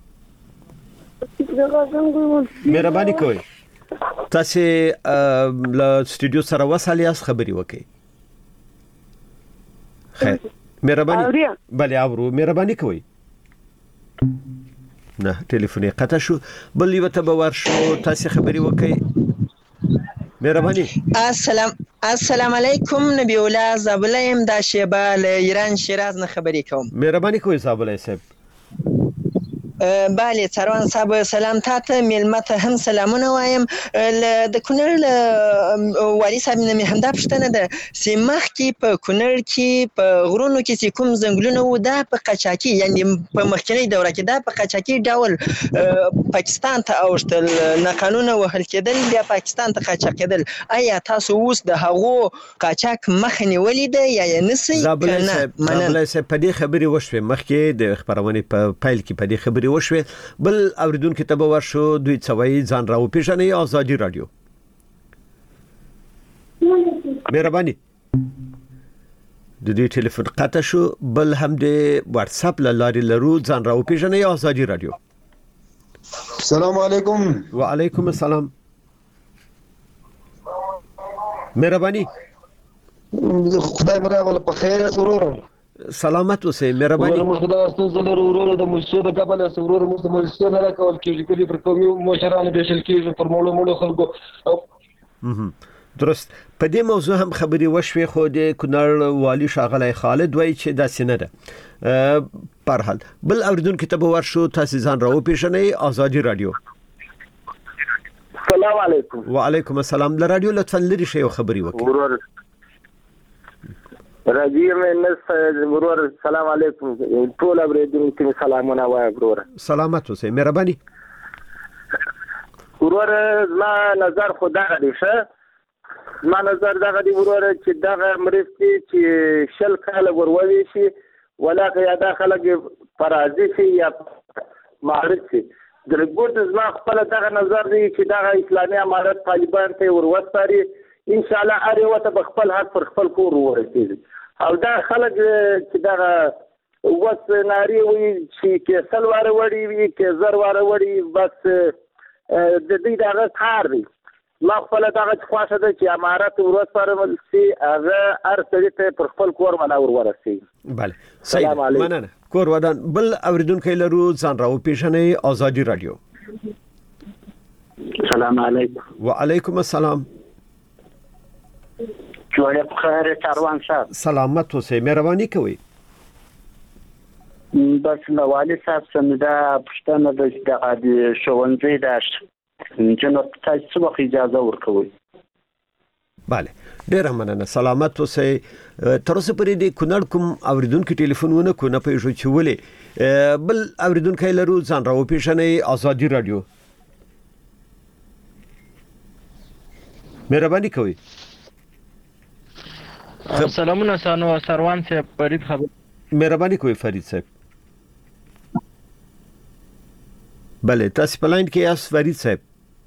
مهرباني کوئ تاسو له سټوډیو سره وسالیاس خبري وکړئ. خیر مهرباني. بله اورو مهرباني کوئ. نه ټلیفون قطع شو. بل یو ته باور شو تاسو خبري وکړئ. مهرباني. السلام السلام علیکم. نبی الله زابلیم دا شیبه له ایران شیراز نه خبري کوم. مهرباني کوئ زابلای صاحب. بله سروان صاحب سلام تاته میلمه ته هم سلامونه وایم. د کونړ والی صاحب نه مې همدا پوښتنه ده چې مخکې په کونړ کې په غرونو کې چې کوم ځنګلونه وو دا په قاچاقي یعنی په مخکنۍ دوره کې دا په قاچاقي ډول پاکستان ته اوښتل، ناقانونه وهل کېدل بیا پاکستان ته قاچاق کېدل. آیا تاسو اوس د هغو قاچاق مخه نیولې ده یا یې نسئ؟ زابلای صاحب زابلای صاحب په دې خبرې وشوې مخکې د خبرونې په پیل کې په دې خبرې وشوې. بل اوریدونکو ته به ورشو دوی څوي ځان راو پیژنئ. آزادي رادیو. مهرباني. د دې ټلیفون قطع شو. بل هم د واتس اپ لارې لرو ځان راو پیژنئ. آزادي رادیو. السلام علیکم. وعلیکم السلام. مهرباني. خدای مرغله په خیر سرور. سلامت اوسئ. مهرباني. موږ خدای ستاسو له ورور د مشر د قبل سرور موږ د مشر نه راکول کېږي کلی پر قومي مشرانو به شل کېږي پر مولو مولو خلکو. درست. په دې موضوع هم خبري وشوي خو د کونړ والی شاغلی خالد وایي چې داسې نه ده. په هر حال بل اوریدونکو ته به ورشو تاسو ځان راو پیژنئ. آزادي رادیو. السلام علیکم. وعلیکم السلام. له رادیو لطفا لري شي خبري وکړئ. راځي مې نس ورور سلام علیکم. ټول اوریدونکو سلامونه وایم ورور. سلامت اوسئ. مهرباني. ورور ما نظر خدا دی ښه ما نظر دغه دی ورور چې دغه مرستې چې شل کاله ورولې شي ولاکه یا دا خلک فرازي شي یا معرض شي د رګوت زما خپل دغه نظر دی چې دغه اسلامي امارت طالبان ته وروسپاري ان شاء الله هر یو ته خپل حق پر خپل کور ورسېږي او دا خلک چې دغه وس ناری وي چې کې سلوار وړي وي کې زر واره وړي بس د دې دغه کار دی ما خپل دغه خواشه ده چې امارت وروسپاري سي هغه هر څه ته پر خپل کور منور ورسېږي. بله سلام علیکم. مننه. کور ودان بل اوریدونکو لرو ځان راو پیښنې آزادي رادیو. السلام علیکم. وعلیکم السلام. جوړه بخیر کاروان صاحب. سلامت اوسئ مهرباني کوئ. بس نو والي صاحب څنګه پښتنه د ښوونځي د جنوب تاسو وخت اجازه ورکوي. bale ډیر مننه سلامت اوسئ. تر اوسه پرې د کونړ کوم اوریدونکو ټلیفونونه کو نه پېژو چولې بل اوریدونکو لرو ځان راو پیښنې آزادي رادیو. مهرباني کوئ. سلامونه سانو سروان صاحب فرید خبر. مهرباني کوئ فرید صاحب. بله تاسو په لاین کې یاست فرید صاحب.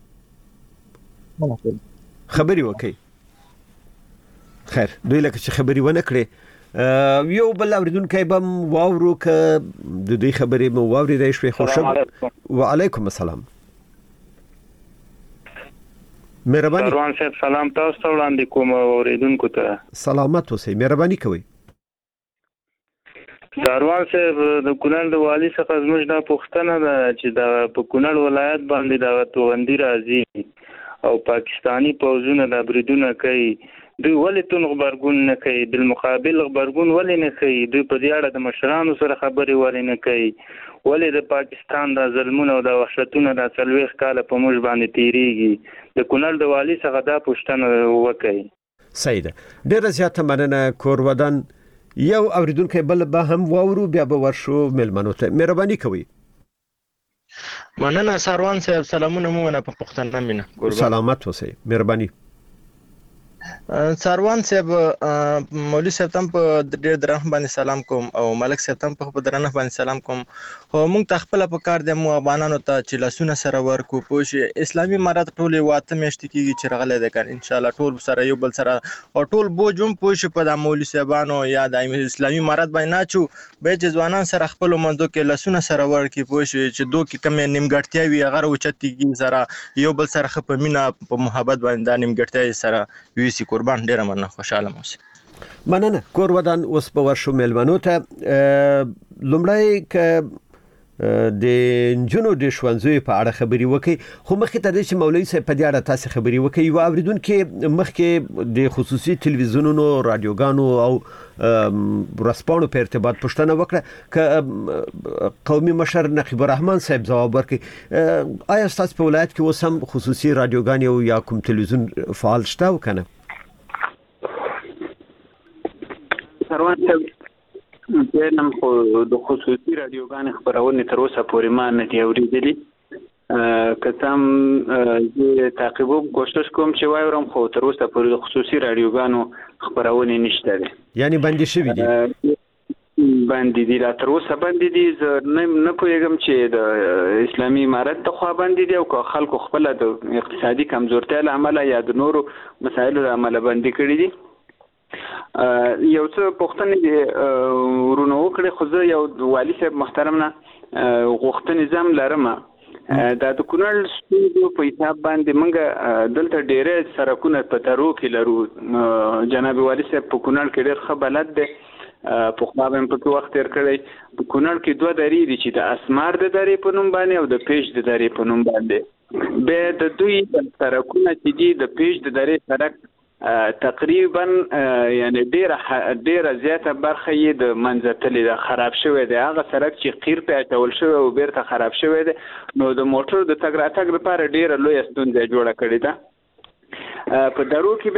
خبري وکي. خیر دوی لکه چې خبري ونه کړې یو بل اوریدونکو به واورو ک د دې خبرې مو واوري د شوي خوشم. وعلیکم السلام. مهرباني. سروان صاحب سلام تاسو ته وړاندې کوم اوریدونکو ته. سلامت اوسئ مهرباني کوئ. سروان صاحب د کونړ د والي څخه زموږ د پښتنه ده چې د په کونړ ولایت باندې د توغندي راځي او پاکستانی پوځونه د بریدونه کوي. دوی ولې تون خبرګون نه کوي بالمقابل خبرګون ولې نه کوي دوی په دې اړه د مشرانو سره خبرې ولې نه کوي ولې د پاکستان د ظلمونو او د وحشتونو د څلويخ کال په موږ باندې تیریږي د کونړ د والي څخه دا پوښتنه وکړي. سید ډیر زیاته مننه کور ودان یو اوریدونکو بل به هم واورو بیا به ورشو ملمنو ته مهرباني کوئ. مننه سروان صاحب سلامونه مو نه په پښتنه مینه قربان. سلامت اوسئ مهرباني. سروان صاحب مولوی صاحب تم په ډېر درنه باندې سلام کوم او ملک صاحب تم په درنه باندې سلام کوم. خو موږ تخپل په کار د مو افغانانو ته چې لاسونه سره ورکو پوه اسلامي امارات ټول واته مشت کیږي چې رغله ده کار ان شاء الله ټول سره یو بل سره او ټول بوجوم پوه په د مولوی صاحبانو یا د اسلامي امارات باندې ناچو به چې ځوانان سره خپل منځو کې لاسونه سره ورکی پوه چې دوه کې کم نیمګړتیا وي هغه اوچتیږي سره یو بل سره خپ مینا په محبت باندې د نیمګړتیا سره ویسي قربان ډیر مننه خوشاله مو. مننه کور ودان اوس په ورشو ملمنو ته لومړی ک د جنو د شوانځوي په اړه خبري وکي خو مخکې ته چې مولوی صاحب په دې اړه تاسو خبري وکي یو اوریدونکو مخکې د خصوصي تلویزیونونو رادیوګانو او رسپانو په ارتباط پوښتنه وکړه ک قومي مشر نقیب الرحمن صاحب جواب ورکړي آیا تاسو په ولایت کې اوس هم خصوصي رادیوګان او یا کوم تلویزیون فعال شته وکنه؟ سروان صاحب نن خو د خصوصي رادیوګانو خبرونه تر اوسه پورې ما نه دی اورېدلې که هم زه تعقیبوم کوشش کوم چې وایم خو تر اوسه پورې د خصوصي رادیوګانو خبرونه نشته دي یعنی باندې شوی دي باندې دي تر اوسه باندې دي زه نه پوهیږم چې د اسلامي امارت ته خو باندې دي او خلکو خپل د اقتصادي کمزورتیا له امله یا د نورو مسایلو له امله باندې کړی دي. یو څه پوښتنې دي ورونو وکړي خو زه یو والي صاحب محترم نه غوښتنې زم لرم دا د کونړ ستونزو په حساب باندې موږ دلته ډېرې سړکونه په ترو کې لرو جناب والي صاحب په کونړ کې ډېر ښه بلد دی په خو به په وخت تیر کړی په کونړ کې دوه درې دي چې د اسمار د درې په نوم باندې او د پیش د درې په نوم باندې به د دوی سړکونه چې دي د پیش د درې سړک تقریبا یعنی ډیره ډیره زیاته برخه یې د منځتلې د خراب شوی دی هغه سړک چې قیر په اچول شوی او بیرته خراب شوی دی نو د موټر د تګ راتګ لپاره ډیره لوی ستونزه جوړه کړې ده په درو کې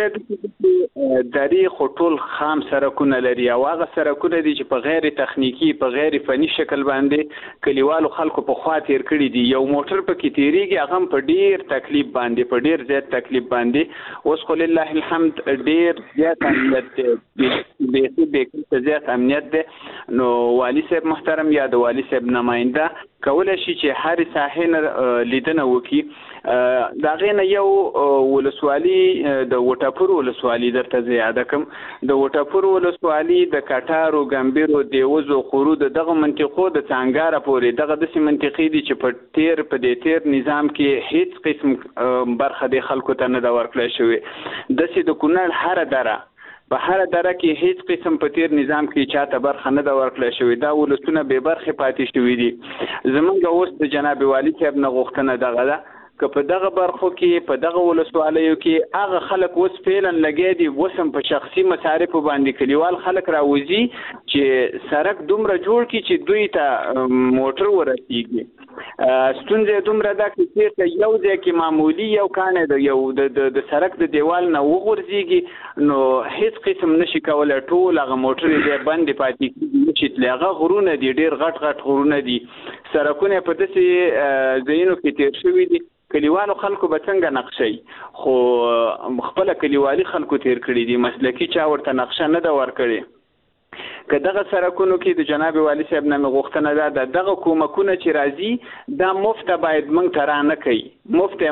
به د درې خټول خام سرکونه لري او هغه سرکونه دي چې په غیر تخنیکی په غیر فني شکل باندې کلیوالو خلکو په خوا تیر کړی دي. یو موټر پکې تیریږي هغه په ډیر تکلیف باندې په ډیر زیات تکلیف باندې. اوس خو لله الحمد ډیر زیات امنیت دی به زیات امنیت دی. نو والي صاحب محترم یا د والي صاحب نماینده کولای شي چې هر ساحه نه لیدنه وکړي. دا غینه یو ولسوالي د وټاپور ولسوالي درته زیاده کوم. د وټاپور ولسوالي د کټارو ګمبیرو دیوزو خورو دغه منطقو د څنګهاره پورې دغه د منطقې دي چې په تیر په دې تیر نظام کې هیڅ قسم برخه د خلکو ته نه دا ورکړل شوی. د سې د کونړ هر دره په هر دره کې هیڅ قسم په تیر نظام کې چاته برخه نه دا ورکړل شوی. دا ولسونه به برخه پاتې شوی دي. زمونږ اوس د جناب والي صاحب نه غوښتنه دغه ده که په دغه برخو کې په دغه ولسوالیو کې هغه خلک اوس فعلا لګیا دي وسم په شخصي مصارفو باندې کلیوال خلک راوځي چې سړک دومره جوړ کړي چې دوی ته موټر ورسیږي. ستونزه دومره ده چې ته یو ځای کې معمولی یو کانه د یو د د سړک د دیوال نه وغورځيږي نو هیڅ قسم نشي کولای ټول هغه موټر دې بند پاتې کیږي چې تلغه غرونه دي ډیر غټ غټ غرونه دي. سړکونه په داسې ځایونو کې تیر شوي دي کلیوالو خلکو به څنګه نقشي خو خپل کلیوالي خلکو تیر کړی دي مسلکی چا ورته نقشه نه دا ور کړی. که دغه سرکونو کې د جناب والي صاحب نه غوښتنه ده دغه کومکونه چې راځي دا مفت باید موږ ته رانه کوي. مفت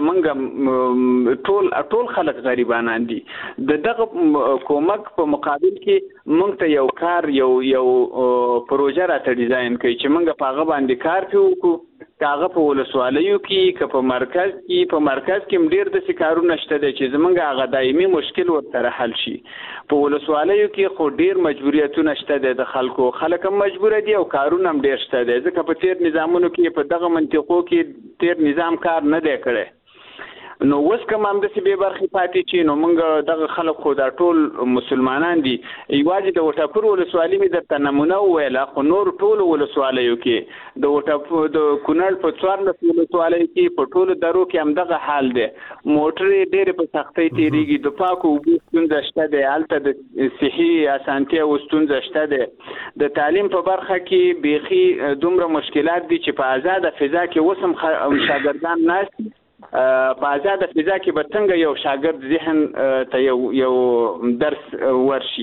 موږ ټول ټول خلک غریبانان دي. د دغه کومک په مقابل کې موږ ته یو کار یو یو پروژه راته ډیزاین کوي چې موږ په هغه باندې کار کوو. کاغه په ولسوالیو کې که په مرکز کې په مرکز کې ډیر د کارونه شته چې زمونږ هغه دایمي مشکل ورته حل شي. په ولسوالیو کې خو ډیر مجبوریتونه شته د خلکو خلک هم مجبور دي او کارونه هم ډیر شته ځکه په تیر نظامونو کې په دغه منطقو کې تیر نظام کار نه دی کړی. نو اوس کوم هم داسې بې برخې پاتې چې نو موږ دغه خلک خو دا ټول مسلمانان دي. یوازې د وټاپور ولسوالي مې درته نمونه وویله خو نور ټولو ولسوالیو کې د وټاپور د کونړ په څوارلس ولسوالیو کې په ټولو درو کې همدغه حال دی. موټرې ډېرې په سختۍ تېرېږي. د پاکو اوبو ستونزه شته دی. هلته د صحي اسانتیاوو ستونزه شته دی. د تعلیم په برخه کې بیخي دومره مشکلات دي چې په آزاده فضا کې اوس هم شاګردان ناست دي. په آزاده فضا کې به څنګه یو شاګرد ذهن ته یو یو درس ورشي.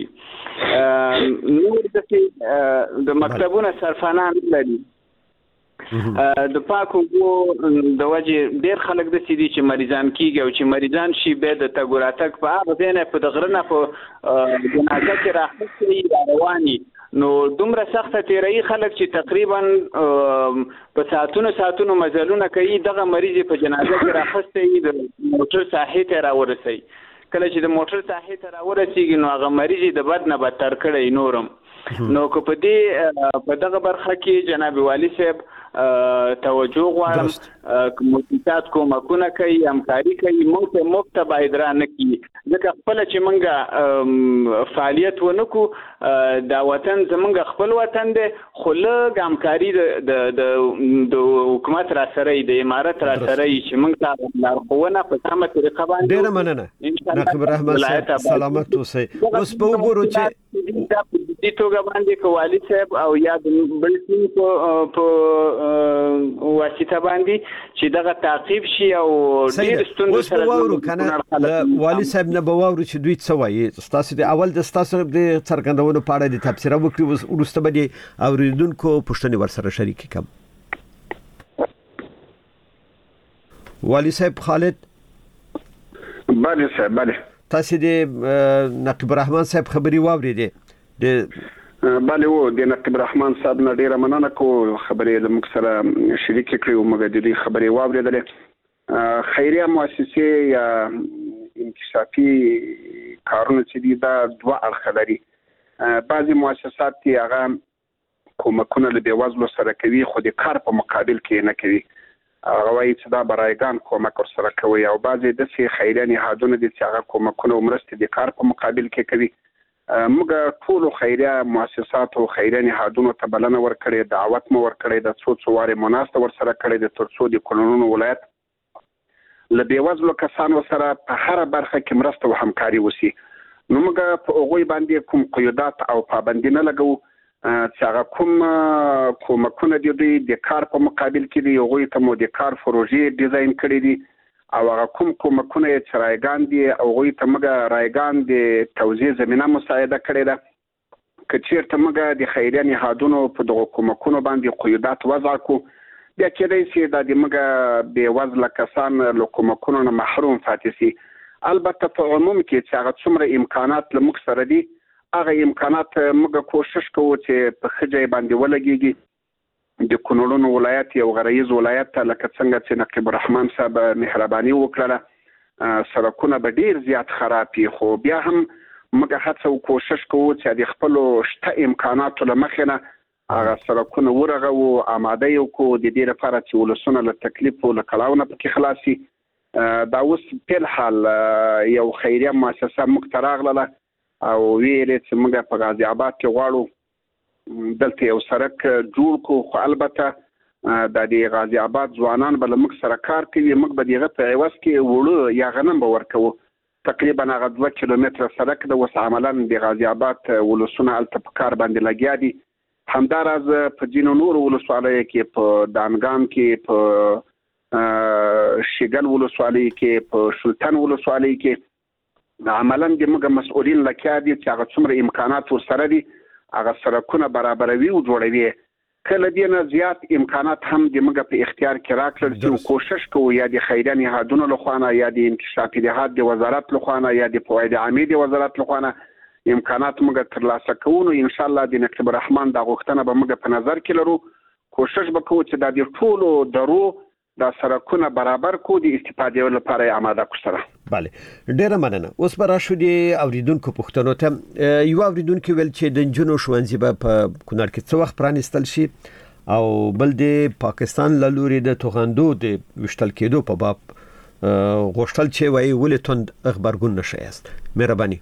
نور داسې د مکتبونه سرفانه نه لري. د پاکو اوبو د وجې ډېر خلک داسې دي چې مریضان کېږي او چې مریضان شي بیا د تګ و راتګ په هغه ځای نه په د غره نه په جنازه کې راخیستې را رواني نو دومره سخته تیرایي خلک چې تقریبا په ساعتونو ساعتونو مزلونه کوي. دغه مریض په جنازه کې راخسته د موټر ساحې ته راورسي. کله چې د موټر ساحې ته راورسیږي نو هغه مریض د بد نه بدتر کړی نورم. نو که په دې په دغه برخه کې جناب والي صاحب توجه غواړم مؤسسات کومکونه کوي همکاري کوي موږ ته مفت باید را نه کړي ځکه خپل چې موږ فعالیت ونه کو دا وطن زمونږ خپل وطن دی خو لږ همکاري د د حکومت را سره د امارت را سره چې موږ ته لارښوونه په سمه طریقه باندې ډېره مننه نقیب الرحمن صاحب سلامت اوسئ. اوس په وګورو چې دې توګه باندې کوالي صاحب او یا د بل ټیم په واسطه باندې چې دغه تعقیب شي او ډیر ستوندو سره وورو کنه والي صاحب نه بوورو چې دوی څه وایي تاسو د اول د تاسو د څرګندونو په اړه د تفسیر وکړو ورسته باندې اوریدونکو پښتني ورسره شریک کوم. والي صاحب خالد بله صاحب بله تاسو د نقیب الرحمن صاحب خبري واورېدې د بله وو د نقیب الرحمن صاحب نه ډیره مننه کو خبرې د موږ سره شریک کړو موږ د دې خبرې واورېدلې. خیریه مؤسسې یا انکشافي کارونه چې دي دا دوه اړخ لري. بعضې مؤسسات چې هغه کومکونه له بېوزلو سره کوي خو د کار په مقابل کې نه کوي هغه وایي چې دا برایګان کومک ورسره کوي او بعضې داسې خیریه نهادونه دي چې هغه کومکونه او مرستې د کار په مقابل کې کوي. موږ ټولو خیریه مؤسساتو خیریه نهادونو ته بلنه ورکړې دعوت مو ورکړی د څو څو وارې مو ناسته ورسره کړې د تر څو د کونړ ولایت له بیوزلو کسانو سره په هر برخه کې مرسته او همکاري وشي. نو موږ په هغوی باندې کوم قیودات او پابندي نه لګو چې هغه کوم کومکونه دي دوی د کار په مقابل کې دي، هغوی ته مو د کار پروژې ډیزاین کړي دي او هغه کوم کومکونه چې رایګان دي هغوی ته موږ رایګان د توزیع زمینه مساعده کړې ده. که چیرته موږ د خیریه نهادونو په دغو کومکونو باندې قیودات وضع کړو بیا کېدای شي دا د موږ بېوزله کسان له کومکونو نه محروم پاتې شي. البته په عموم کې چې هغه څومره امکانات له موږ سره دي هغه امکانات موږ کوشش کوو چې په ښه ځای باندې ولګېږي. د کونړ ولایت یو غرایز ولایت لکه څنګه چې نقیب الرحمن صاحب مهرباني وکړله سړکونه به ډیر زیات خراب وي، خو بیا هم موږ هڅه او کوشش کوو چې د خپلو شته امکاناتو له مخې نه هغه سړکونه ورغوو، آماده یې وکړو د دې لپاره چې ولسونه له تکلیف او له کړاو نه پکې خلاص شي. دا اوس په الحال یو خیریه مؤسسه موږ ته راغله او ویلې چې موږ په غازي آباد کې غواړو دلته یو سړک جوړ کړو، خو البته د دې غازي آباد ځوانان به له موږ سره کار کوي، موږ به د هغه په عوض کې وړو یا غنم به ورکوو. تقریبا هغه دوه کیلومتره سړک د اوس عملا د غازي آباد ولسونه هلته په کار باندې لګیا دي. همداراز په ځینو نورو ولسوالیو کې په دانګام کې، په شیګل ولسوالۍ کې، په شلتن ولسوالۍ کې عملا د موږ مسؤلین لکیا دي چې هغه څومره امکانات ورسره دي هغه سړکونه برابروي او جوړوي. کله دې نه زیات امکانات هم د موږ په اختیار کې راکړل چې کوشش کوو یا د خیریه نهادونو له خوا نه یا د انکشافي نهاد د وزارت له خوا نه یا د فواید عامې د وزارت له خوا نه امکانات موږ ترلاسه کوو. نو انشاءالله د نقیب الرحمن دا غوښتنه به موږ په نظر کې لرو. کوشش به کوو چې دا د ټولو درو دا سړکونه برابر کو د استفادې لپاره آماده کو سره. بله ډیره مننه. اوس به راشو د اوریدونکو پوښتنو ته. یو اوریدونکو ویل چې د نجونو ښوونځي به په کونړ کې څه وخت پرانیستل شي او بل د پاکستان له لوري د توغندو د وشتل کېدو په باب غوښتل چې وایي ولې توند خبرګون نشي است. مهرباني.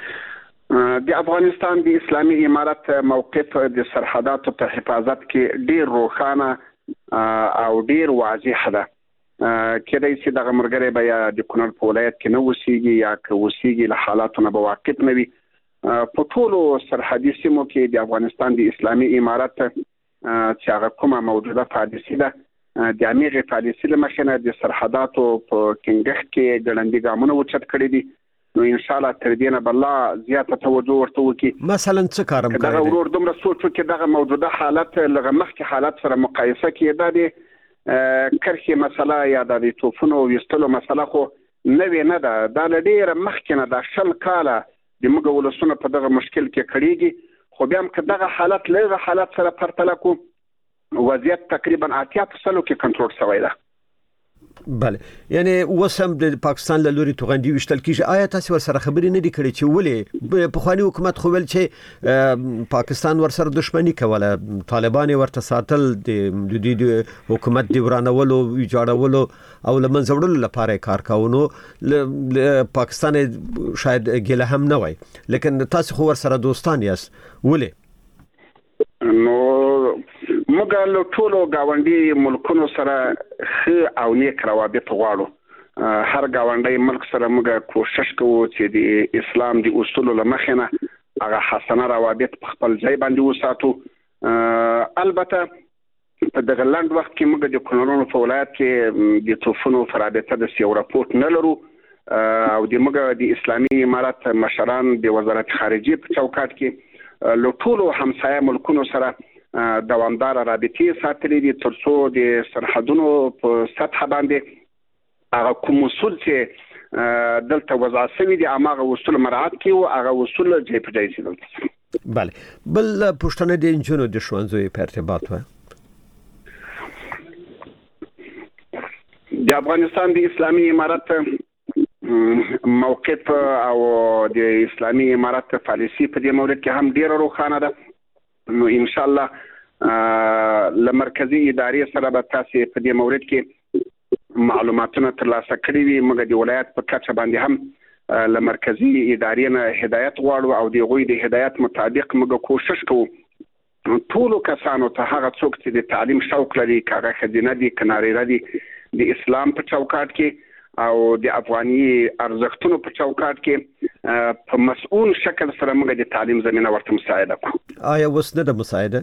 د افغانستان د اسلامي امارت موقف د سرحداتو په حفاظت کې ډیر روښانه او ډیر واضح ده. کېدای شي دغه مرګري به یا د کونړ په ولایت کې نه وسیږي یا که وسیږي له حالاتو نه به واقف نه وي. په ټولو سرحدي سیمو کې د افغانستان د اسلامي امارت چې هغه کومه موجوده پالیسي ده د همغې پالیسي له مخې نه د سرحداتو په ټینګښت کې ګړندي ګامونه اوچت کړي دي. نو ان شاء الله تر دې نه به الله زیاته توجه ورته وکړي. مثلا څه کارم کوي دغه ورور دومره سوچ وکړي دغه موجوده حالت لږ مخکې حالت سره مقایسه کړي دا د کرښې مسله یا د توپونو ویستلو مسله خو نوې نه ده. دا له ډېره مخکې نه د شل کاله د موږ ولسونه په دغه مشکل کې کړېږي، خو بیا هم که دغه حالت له هغه حالت سره پرتله کړو وضعیت تقریبا اتیا په سلو کې کنټرول شوی ده. بله یعنی وسم د پاکستان له لوري توغندي وشتل کیږي. آیا تاسو ور سره خبرې نه دي کړې چې ولې په خواني حکومت خو ول چې پاکستان ور سره دښمنی کوله، طالبان ورته ساتل د د حکومت دی ورانولو ویجاړولو او لمنځه وړلو لپاره کار کاونو پاکستان شاید ګله هم نه وای، لیکن تاسو خو ور سره دوستان یاست ولې؟ نو موږ له ټولو گاونډي ملکونو سره ښه او نیک روابط غواړو. هر گاونډي ملک سره موږ کوشش کوو چې د اسلام د اصولو له مخې نه هغه حسنه روابط په خپل ځای باندې وساتو. البته په دغه لنډ وخت کې موږ د کونړ په ولایت کې د توفونو په رابطه د یو راپورټ نه لرو او د موږ د اسلامي امارت مشران د وزارت خارجه په چوکاټ کې له ټولو همسایه ملکونو سره دوامدار رابطې ساتلې دي ترڅو د سرحدونو په سطح باندې هغه کوم اصول چې دلته وضع شوي دي هغه اصول مراعات کړي او هغه اصول ځای په ځای شي دلته. بله بل پوښتنه د نجونو د ښوونځیو په ارتباط وه. د افغانستان د اسلامي امارت موقف او د اسلامي امارت پالیسي په دې مورد کې هم ډیره روښانه ده. نو ان شاء الله له مرکزی ادارې سره به تاسو په دې مورد کې معلوماتونه ترلاسه کړي وي. موږ د ولایت په کچه باندې هم له مرکزی ادارې نه هدایت غواړو او د غوی د هدایت مطابق موږ کوشش کوو ټولو کسانو ته هغه څوک چې د تعلیم شوق لري، کاغه خزینه دي، کناري ردي د اسلام په چوکاټ کې او د افغاني ارزښتونو په چوکاټ کې په مسؤل شکل سره موږ د تعلیم زمينه ورته مساعده کوو. آیا وسنه د مساعده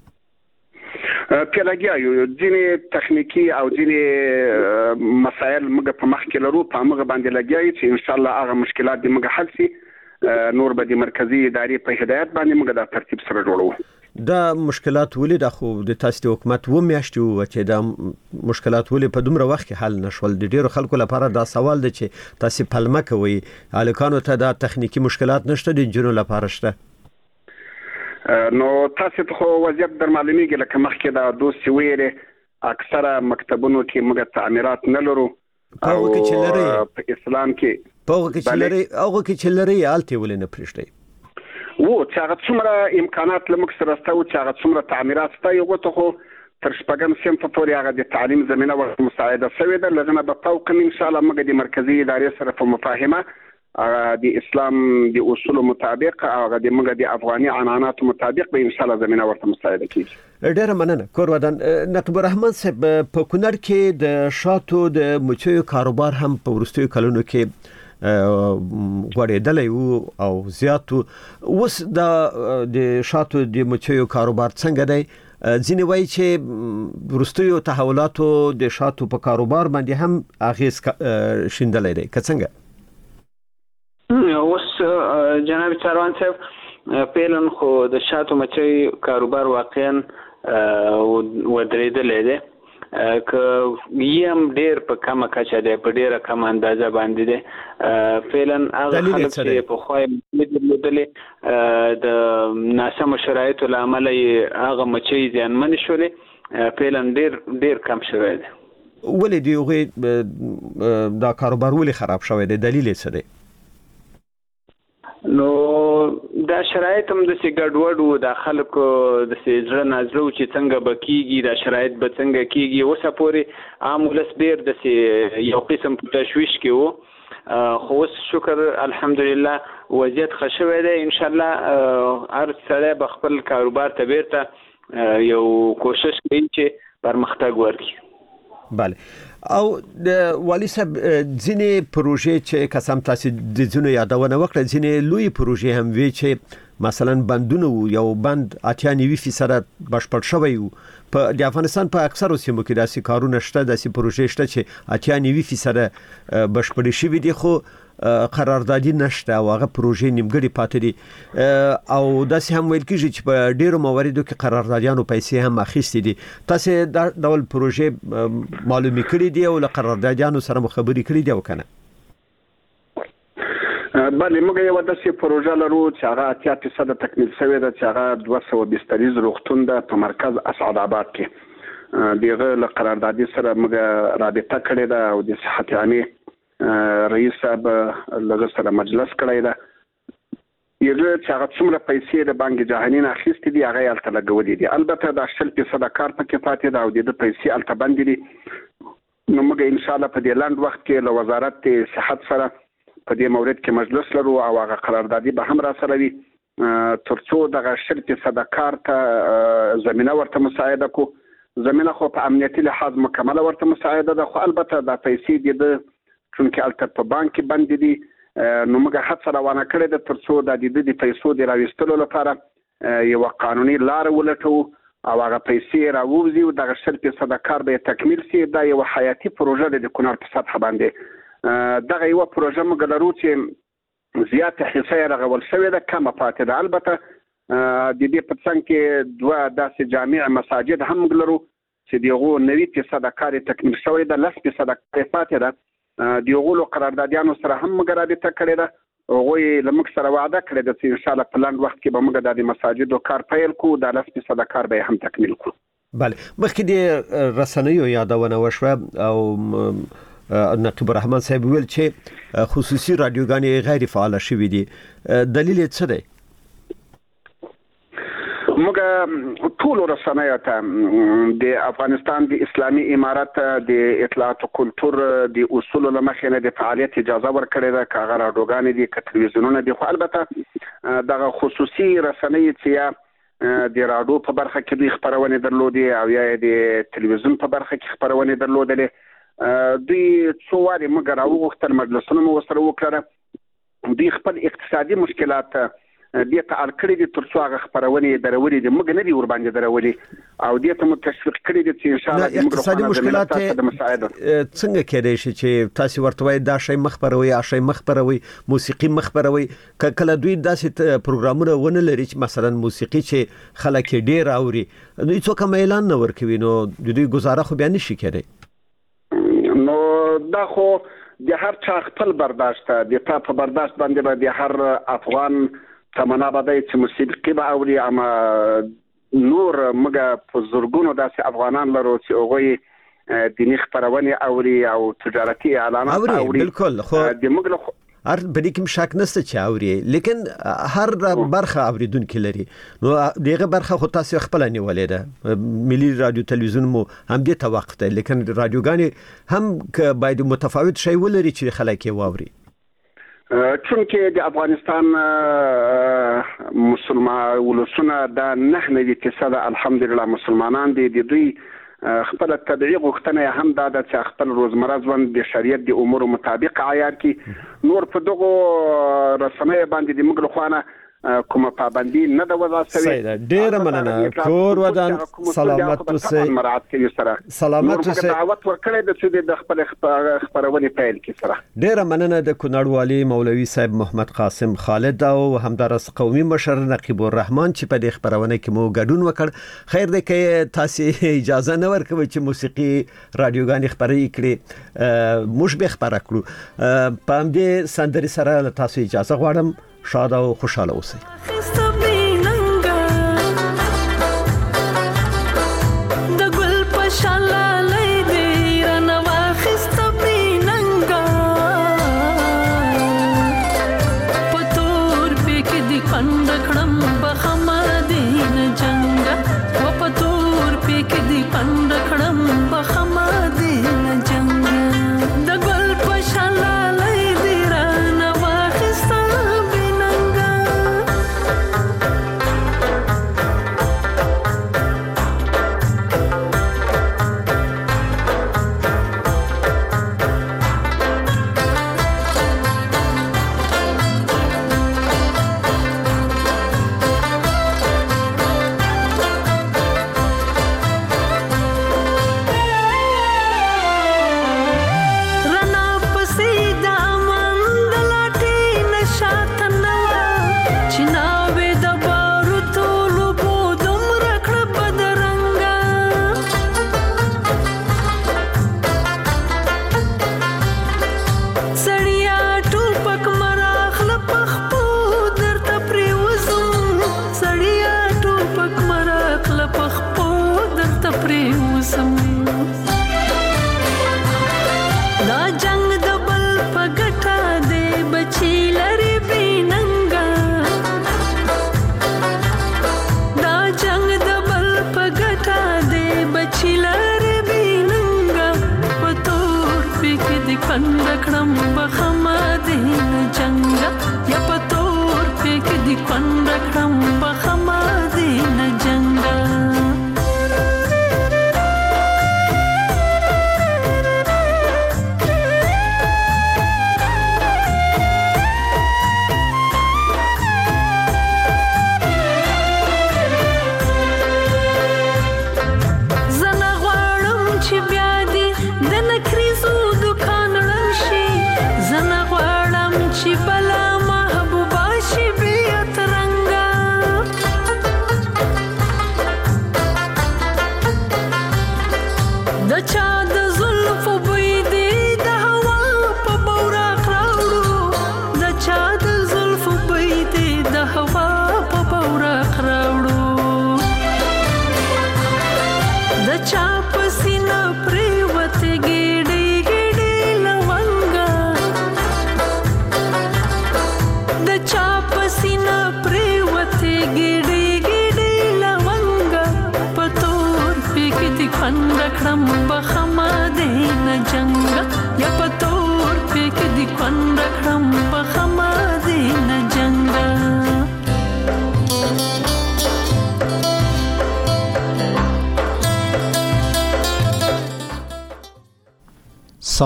په لګیا یو ځینې تخنیکی او ځینې مسایل موږ په مخ کې لرو، په موږ باندې لګیا یو چې ان شاء الله هغه مشکلات د موږ حل شي. نور به د مرکزی ادارې په هدایت باندې موږ دا ترتیب سره جوړو. دا مشکلات ولې د خو د تاسو د حکومت و میاشتو چې دا مشکلات ولې په دومره وخت کې حل نشول؟ د ډیرو خلکو لپاره دا سوال دی چې تاسو پلمه کوي الکانو ته دا تخنیکی مشکلات نشته، د جنونو لپاره شته. نو تاسو ته وضعیت در معلومیږي لکه مخکې دا دوه ویره اکثره مکتبونو کې موږ تعمیرات نه لرو او په اسلام کې په هغه کې لري هغه کې لري آلته ولې نه پرشتي وو چې هغه څومره امکانات لمک سره ستو چې هغه څومره تعمیرات ستای یو ته خو تر شپږم سیم په پورې هغه د تعلیم زمينه ورته مساعده شوې ده. لږه به فوق ان شاء الله موږ د مرکزی ادارې سره په مفاهمه د اسلام د اصول مطابق هغه د موږ د افغاني عنعنات مطابق به ان شاء الله زمينه ورته مساعده کیږي. ډیره مننه. کور ودان نقیب الرحمن صاحب، په کونړ کې د شاتو د مچیو کاروبار هم په ورستیو کلونو کې غوړېدلې وو او زیاتو. اوس د شاتو د مچیو کاروبار څنګه دی؟ ځینې وایي چې ورستیو تحولاتو د شاتو په کاروبار باندې هم اغیز شیندلې دی، که څنګه؟ اوس جناب چاروان صاحب پیلن خو د شاتو مچیو کاروبار واقعا ودرېدلې دی، که یم ډیر په کمه کچه دی، په ډیره کم اندازه باندې دی. فعلاً هغه خلک چې په خوای مدلې د ناسم شرایطو لامل هغه مچي ځانمن شولې، فعلاً ډیر ډیر کم شوی دی. ولې دی هغه دا کاروبار ولې خراب شوی دی؟ دلیل څه دی؟ نو دا شرایط هم د سیګډ وډو د خلکو د سیزره نازلو چې څنګه بکیږي، دا شرایط به څنګه کیږي. اوسه پورې عام ولس ډیر د یو قسم تشویش کې وو، خو اوس شکر الحمدلله وضعیت ښه شوی دی. ان شاء الله هر سړی به خپل کاروبار ته بیرته یو کوشش کوي چې پرمختګ وکړي. بله. او د والی صاحب ځینې پروژې چې قسم تاسو د ځینو یادونه وکړه، ځینې لوی پروژې هم وی چې مثلا بندونه یو بند اتیا نوي فیصد بشپړ شوی وو. په د افغانستان په اکثرو سیمو کې داسې کارونه شته، داسې پروژې شته چې اتیا نوي فیصد بشپړ شوی دي، خو قراردادي نشته او هغه پروژې نیمګړې پاتې دي. او داسې هم ویل کیږي چې په ډیرو مواردو کې قراردادیانو پیسې هم اخیستې دي. تاسو دا ډول پروژې معلومي کړې دي او له قراردادیانو سره مخابري کړې دي او کنه؟ بله، موږ یو داسې پروژه لرو چې هغه اتیا فیصد تکمیل شوې ده، چې هغه دوه سوه بستریز روغتون ده په مرکز اسعد آباد کې. دغه له قراردادي سره موږ رابطه کړې ده او د صحت عامه رئیس صاحب لږ سره مجلس کړی ده. یغه چې هغه څومره پیسې د بانک جهانی نه اخیستې دي هغه الته لګولې دي. البته دا شل فیصد کار پکې پاتې ده او د پیسې الته باندې دي. نو موږ ان شاء الله په دې لاند وخت کې له وزارت صحت سره په دې مورید کې مجلس لرو او هغه قراردادي به هم را سره وي، ترڅو دغه شل فیصد کار ته زمينه ورته مساعده کو. زمينه خو په امنیتي لحاظ مکمله ورته مساعده ده، خو البته دا پیسې د چونکه الته په بانک کې باندې دي. نو موږ هڅه روانه کړې ده ترڅو د دې د پیسو د راوستلو لپاره یو قانوني لار ولټو او هغه پیسې راووزي او دغه شل فیصد کار به تکمیل شي. دا یو حیاتي پروژه ده د کونړ په سطح باندې. دغه یو پروژه موږ لرو چې زیاته حصه رغول شوې ده، کمه پاتې ده. البته د دې په څنګ کې دوه داسې جامع مساجد هم لرو چې دغه نوي فیصد کار تکمیل شوی ده، لس فیصد کار پاتې ده. د یوغلو قراردادیانو سره هم موږ رابطه کړې ده، هغوی له موږ سره وعده کړې ده چې ان شاء الله په لاند وخت کې به موږ د مساجدو کار پیل کوو، د لس فیصد کار به هم تکمیل کړو. بله، مخکې د رسنیو یادونه وشوه او نقیب الرحمن صاحب ویل چې خصوصي رادیوګانې غیر فعال شوې دي، دلیل یې څه دی؟ موږ ټول رسنیو ته د افغانستان د اسلامي امارت د اطلاعات او کلتور د اصول له مخې نه د فعالیت اجازه ورکړې ده، که هغه راډیوګانې دي که تلویزیونونه دي. خو البته دغه خصوصي رسنۍ چې یا د راډیو په برخه کې دوی خپرونې درلودې او یا د تلویزیون په برخه کې خپرونې درلودلې، دوی څو واري موږ راوغوښتل مجلسونه مو ورسره وکړل دوی خپل اقتصادي مشکلات دې ته اړ کړي دي تر څو هغه خپرونې درولې دي موږ نه دي ورباندې درولې او دې ته مو تشویق کړي دي چې ان شاء الله موږ اقتصادي مشکلات څنګه کېدای شي چې تاسو ورته وایي دا شی مخبروي یا شی مخبروي موسیقي مخبروي کله دوی داسې پروګرامونه ونه لري چې مثلا موسیقي چې خلک ډیر اوري دوی څوک هم اعلان نه ورکوي نو دوی گزاره خو بیا نشي کېدای نو دا خو د هر چا خپل برداشت د تا په برداشت باندې به د هر افغان تمنا بدای چې موسیقي به اوري اما نور موږ په زورګونو داسې افغانان لرو چې هغوی دیني خپرونې اوري او تجارتي اعلانات اوري بالکل خو د موږ له هر بلې کوم شک نشته چې اوري لیکن هر برخه اوریدونکو لري نو دغه برخه خو تاسو خپل نیولې ده ملي رادیو تلویزیون مو هم دې ته وخت ده لیکن رادیوګانی هم باید متفاوت شی ولري چې خلک یې واوري چونکه د افغانستان مسلمان ولسونه دا نه نوي فیصد الحمدلله مسلمانان دي د دوی خپل طبيعي غوښتنه هم دا د خپل روزمره ژوند د شریعت د امور مطابق عیار کی نور په دغه رسمي باندې د موږ خوانه کومه پابندي نه د وضع سوي ډیر مننه کور ودان سلامت اوسه سلامت اوسه دعوت ورکړې د څه د خپل خبرونه پیل کی سره ډیر مننه د کونړ والی مولوي صاحب محمد قاسم خالد او همدارس قومي مشر نقیب الرحمن چې په دې خبرونه کې مو ګډون وکړ خیر دې کې تاسو اجازه نه ورکوي چې موسیقي رادیوګانی خبرې کړي موږ به خبره کړو په دې سندري سره تاسو اجازه غواړم شاد او خوشاله اوسئ کندکړم بخ